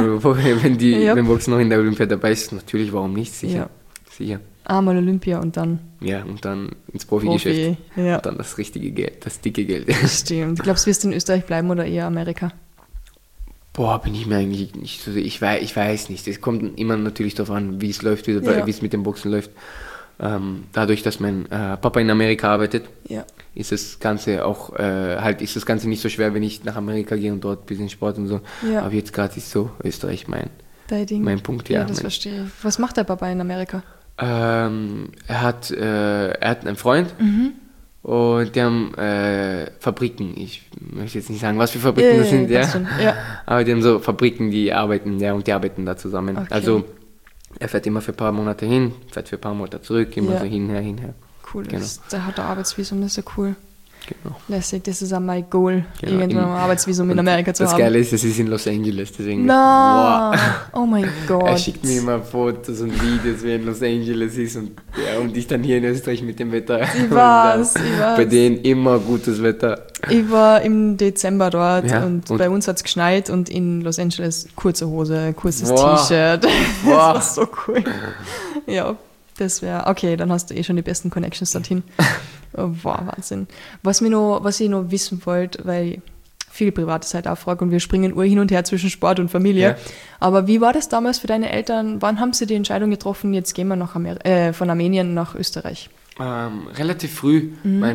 S2: Wenn Boxen noch in der Olympia dabei ist, natürlich, warum nicht? Sicher.
S1: Einmal Olympia und dann...
S2: Ja, und dann ins Profi-Geschäft.
S1: Ja.
S2: Und dann das richtige Geld, das dicke Geld.
S1: Stimmt. Glaubst du, wirst du in Österreich bleiben oder eher Amerika?
S2: Boah, bin ich mir eigentlich nicht so sicher. Ich weiß nicht. Es kommt immer natürlich darauf an, wie es läuft, wie es mit dem Boxen läuft. Dadurch, dass mein Papa in Amerika arbeitet, ist das Ganze auch nicht so schwer, wenn ich nach Amerika gehe und dort ein bisschen Sport und so. Ja. Aber jetzt gerade ist so Österreich mein Punkt.
S1: Ja, das verstehe ich. Was macht der Papa in Amerika?
S2: Er hat einen Freund. Und die haben Fabriken. Ich möchte jetzt nicht sagen, was für Fabriken das sind, ja. Aber die haben so Fabriken, die arbeiten da zusammen. Okay. Also er fährt immer für ein paar Monate hin, fährt für ein paar Monate zurück, immer so hinher.
S1: Cool, genau. Der hat ein Arbeitsvisum, das ist ja cool.
S2: Genau.
S1: Lässig, das ist auch mein Goal, irgendwann ein Arbeitsvisum in Amerika zu haben.
S2: Das Geile ist, es ist in Los Angeles, deswegen.
S1: Wow. Oh mein Gott.
S2: Er schickt mir immer Fotos und Videos, wie er in Los Angeles ist und ich dann hier in Österreich mit dem Wetter. Ich weiß. Bei denen immer gutes Wetter.
S1: Ich war im Dezember dort und bei uns hat es geschneit und in Los Angeles kurze Hose, kurzes T-Shirt. Das war so cool. Ja. Das wäre, okay, dann hast du schon die besten Connections dorthin. Oh, wow, Wahnsinn. Was ich noch wissen wollte, weil ich viel Privates halt auch frage und wir springen hin und her zwischen Sport und Familie. Ja. Aber wie war das damals für deine Eltern? Wann haben sie die Entscheidung getroffen, jetzt gehen wir von Armenien nach Österreich?
S2: Relativ früh. Mein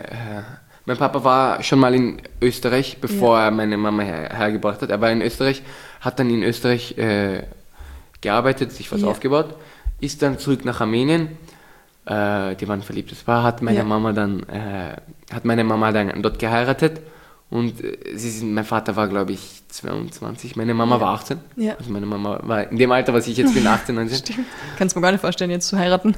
S2: Papa war schon mal in Österreich, bevor er meine Mama hergebracht hat. Er war in Österreich, hat dann in Österreich gearbeitet, sich was aufgebaut. Ist dann zurück nach Armenien, die waren ein verliebtes Paar, hat meine Mama dann dort geheiratet und mein Vater war, glaube ich, 22, meine Mama war 18, also meine Mama war in dem Alter, was ich jetzt bin, 18, 19.
S1: Stimmt, kannst du mir gar nicht vorstellen, jetzt zu heiraten.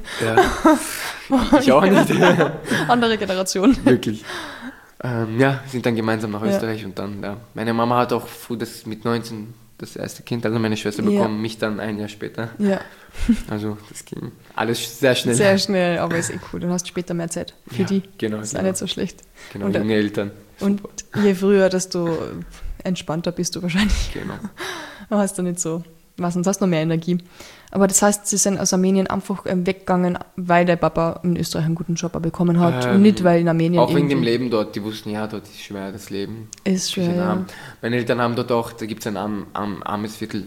S2: Ja, ich auch nicht.
S1: Andere Generation.
S2: Wirklich. Sind dann gemeinsam nach Österreich und dann, meine Mama hat auch früh mit 19 das erste Kind, also meine Schwester bekommen, mich dann ein Jahr später. Ja. Also das ging alles sehr schnell.
S1: Sehr schnell, aber ist cool. Du hast später mehr Zeit für die.
S2: Genau.
S1: Ist auch nicht so schlecht.
S2: Genau, junge Eltern.
S1: Und je früher, desto entspannter bist du wahrscheinlich.
S2: Genau.
S1: Du hast du nicht so, sonst hast du noch mehr Energie. Aber das heißt, sie sind aus Armenien einfach weggegangen, weil der Papa in Österreich einen guten Job bekommen hat und nicht, weil in Armenien
S2: auch wegen dem Leben dort, die wussten, dort ist schwer, das Leben.
S1: Ist schwer, ja.
S2: Meine Eltern haben dort auch, da gibt es ein armes Viertel,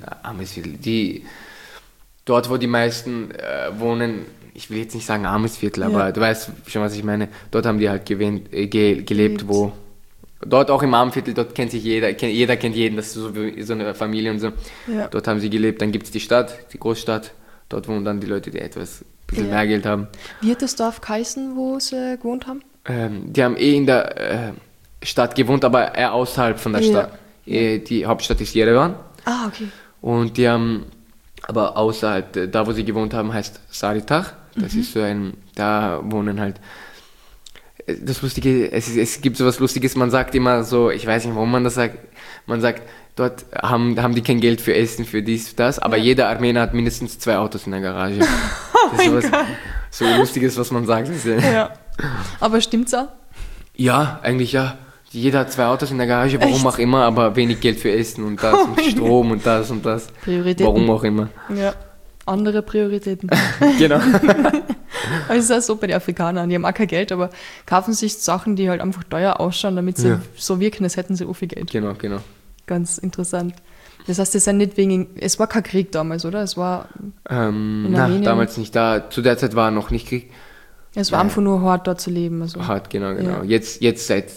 S2: dort, wo die meisten wohnen, ich will jetzt nicht sagen armes Viertel, aber du weißt schon, was ich meine, dort haben die halt gelebt, wo... Dort auch im Armenviertel, dort kennt sich jeder kennt jeden, das ist so eine Familie und so. Ja. Dort haben sie gelebt. Dann gibt es die Stadt, die Großstadt. Dort wohnen dann die Leute, die etwas bisschen mehr Geld haben.
S1: Wie hat das Dorf geheißen, wo sie gewohnt haben?
S2: Die haben in der Stadt gewohnt, aber eher außerhalb von der Stadt. Die Hauptstadt ist Yerevan. Ah, okay. Und die haben, aber außerhalb, da wo sie gewohnt haben, heißt Saritag. Das ist so da wohnen halt... Das Lustige, es gibt so was Lustiges, man sagt immer so, ich weiß nicht, warum man das sagt, man sagt, dort haben die kein Geld für Essen, für dies, das, aber jeder Armenier hat mindestens 2 Autos in der Garage. Das ist so Lustiges, was man sagt. Ja.
S1: Aber stimmt's auch?
S2: Ja, eigentlich ja. Jeder hat 2 Autos in der Garage, warum auch immer, aber wenig Geld für Essen und das und Strom und das und das.
S1: Prioritäten.
S2: Warum auch immer.
S1: Ja. Andere Prioritäten.
S2: Genau.
S1: Aber es ist auch so bei den Afrikanern, die haben auch kein Geld, aber kaufen sich Sachen, die halt einfach teuer ausschauen, damit sie so wirken, als hätten sie auch viel Geld.
S2: Genau.
S1: Ganz interessant. Das heißt, es war kein Krieg damals, oder? Es war
S2: damals nicht. Zu der Zeit war noch nicht Krieg.
S1: Es war einfach nur hart, dort zu leben. Also.
S2: Hart, genau. Ja. Jetzt seit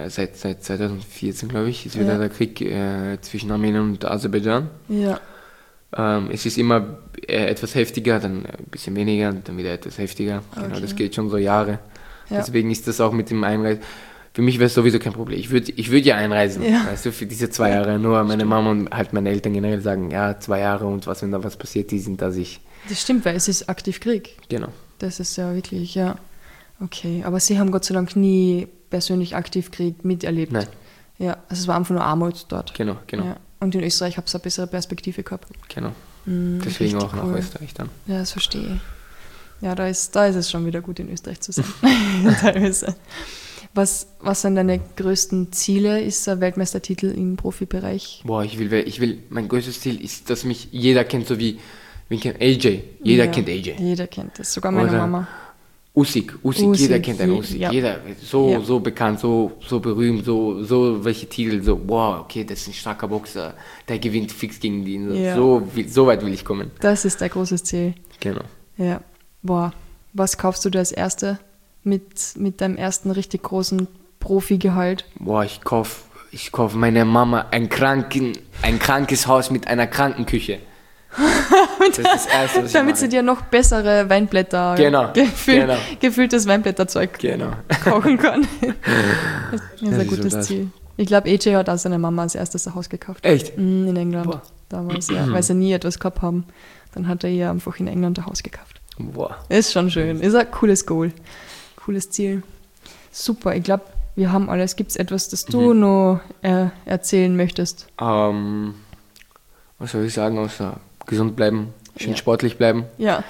S2: 2014, glaube ich, ist wieder der Krieg zwischen Armenien und Aserbaidschan. Ja. Es ist immer etwas heftiger, dann ein bisschen weniger, dann wieder etwas heftiger. Okay. Genau, das geht schon so Jahre. Ja. Deswegen ist das auch mit dem Einreisen. Für mich wäre es sowieso kein Problem. Ich würd ja einreisen, weißt du, für diese 2 Jahre. Nur meine Mama und halt meine Eltern generell sagen, 2 Jahre und wenn da was passiert, die sind da sich.
S1: Das stimmt, weil es ist aktiv Krieg.
S2: Genau.
S1: Das ist ja wirklich, okay. Aber Sie haben Gott sei Dank nie persönlich aktiv Krieg miterlebt.
S2: Nein.
S1: Ja, also es war einfach nur Armut dort.
S2: Genau.
S1: Ja. Und in Österreich habe ich eine bessere Perspektive gehabt.
S2: Genau. Deswegen auch nach
S1: cool.
S2: Österreich dann.
S1: Ja, das verstehe ich. Ja, da ist es schon wieder gut, in Österreich zu sein. Teilweise. Was sind deine größten Ziele? Ist der Weltmeistertitel im Profibereich?
S2: Boah, mein größtes Ziel ist, dass mich jeder kennt, so wie kennt AJ. Jeder kennt AJ.
S1: Jeder kennt das, sogar meine Mama.
S2: Usyk, jeder kennt einen Usyk.
S1: Ja.
S2: Jeder, so bekannt, so berühmt, so welche Titel, so, wow, okay, das ist ein starker Boxer, der gewinnt fix gegen den.
S1: Ja.
S2: So weit will ich kommen.
S1: Das ist dein großes Ziel.
S2: Genau.
S1: Ja. Boah, was kaufst du dir als Erste mit deinem ersten richtig großen Profigehalt?
S2: Boah, ich kauf meiner Mama ein krankes Haus mit einer Krankenküche. Das ist das Erste, was ich
S1: Damit
S2: mache.
S1: sie dir noch bessere Weinblätter, gefülltes Weinblätterzeug kochen kann. Das ist ein gutes Ziel. Ich glaube, AJ hat auch seine Mama als erstes ein Haus gekauft.
S2: Echt?
S1: In England.
S2: Boah.
S1: Damals, ja, weil sie nie etwas gehabt haben. Dann hat er ihr einfach in England ein Haus gekauft.
S2: Boah.
S1: Ist schon schön. Ist ein cooles Goal. Cooles Ziel. Super, ich glaube, wir haben alles. Gibt es etwas, das du noch erzählen möchtest?
S2: Was soll ich sagen, außer gesund bleiben, schön sportlich bleiben.
S1: Ja.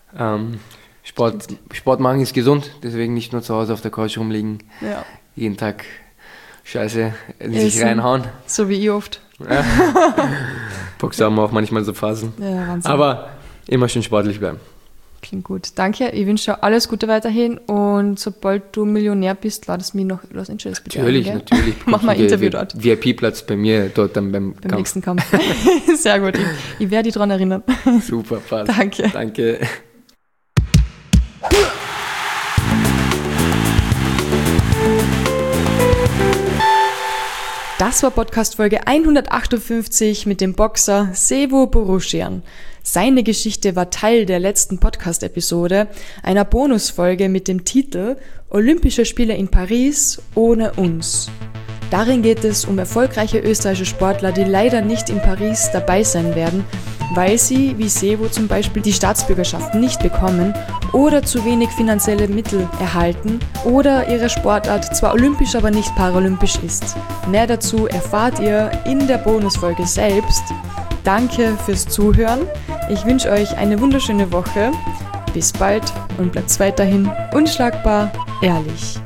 S2: Sport machen ist gesund, deswegen nicht nur zu Hause auf der Couch rumliegen, jeden Tag Scheiße in sich reinhauen.
S1: So wie ich oft.
S2: Ja. Boxer haben auch manchmal so Phasen.
S1: Ja, Wahnsinn.
S2: Aber immer schön sportlich bleiben.
S1: Klingt gut. Danke, ich wünsche dir alles Gute weiterhin und sobald du Millionär bist, ladest mich nach Los Angeles bitte
S2: Natürlich.
S1: Machen wir ein Interview dort.
S2: VIP-Platz bei mir dort dann beim Kampf.
S1: Nächsten Kampf. Sehr gut. Ich werde dich daran erinnern.
S2: Super, passt.
S1: Danke. Das war Podcast-Folge 158 mit dem Boxer Sevo Borushian. Seine Geschichte war Teil der letzten Podcast-Episode, einer Bonusfolge mit dem Titel Olympische Spiele in Paris ohne uns. Darin geht es um erfolgreiche österreichische Sportler, die leider nicht in Paris dabei sein werden, weil sie, wie Sevo zum Beispiel, die Staatsbürgerschaft nicht bekommen oder zu wenig finanzielle Mittel erhalten oder ihre Sportart zwar olympisch, aber nicht paralympisch ist. Mehr dazu erfahrt ihr in der Bonusfolge selbst. Danke fürs Zuhören. Ich wünsche euch eine wunderschöne Woche. Bis bald und bleibt weiterhin unschlagbar ehrlich.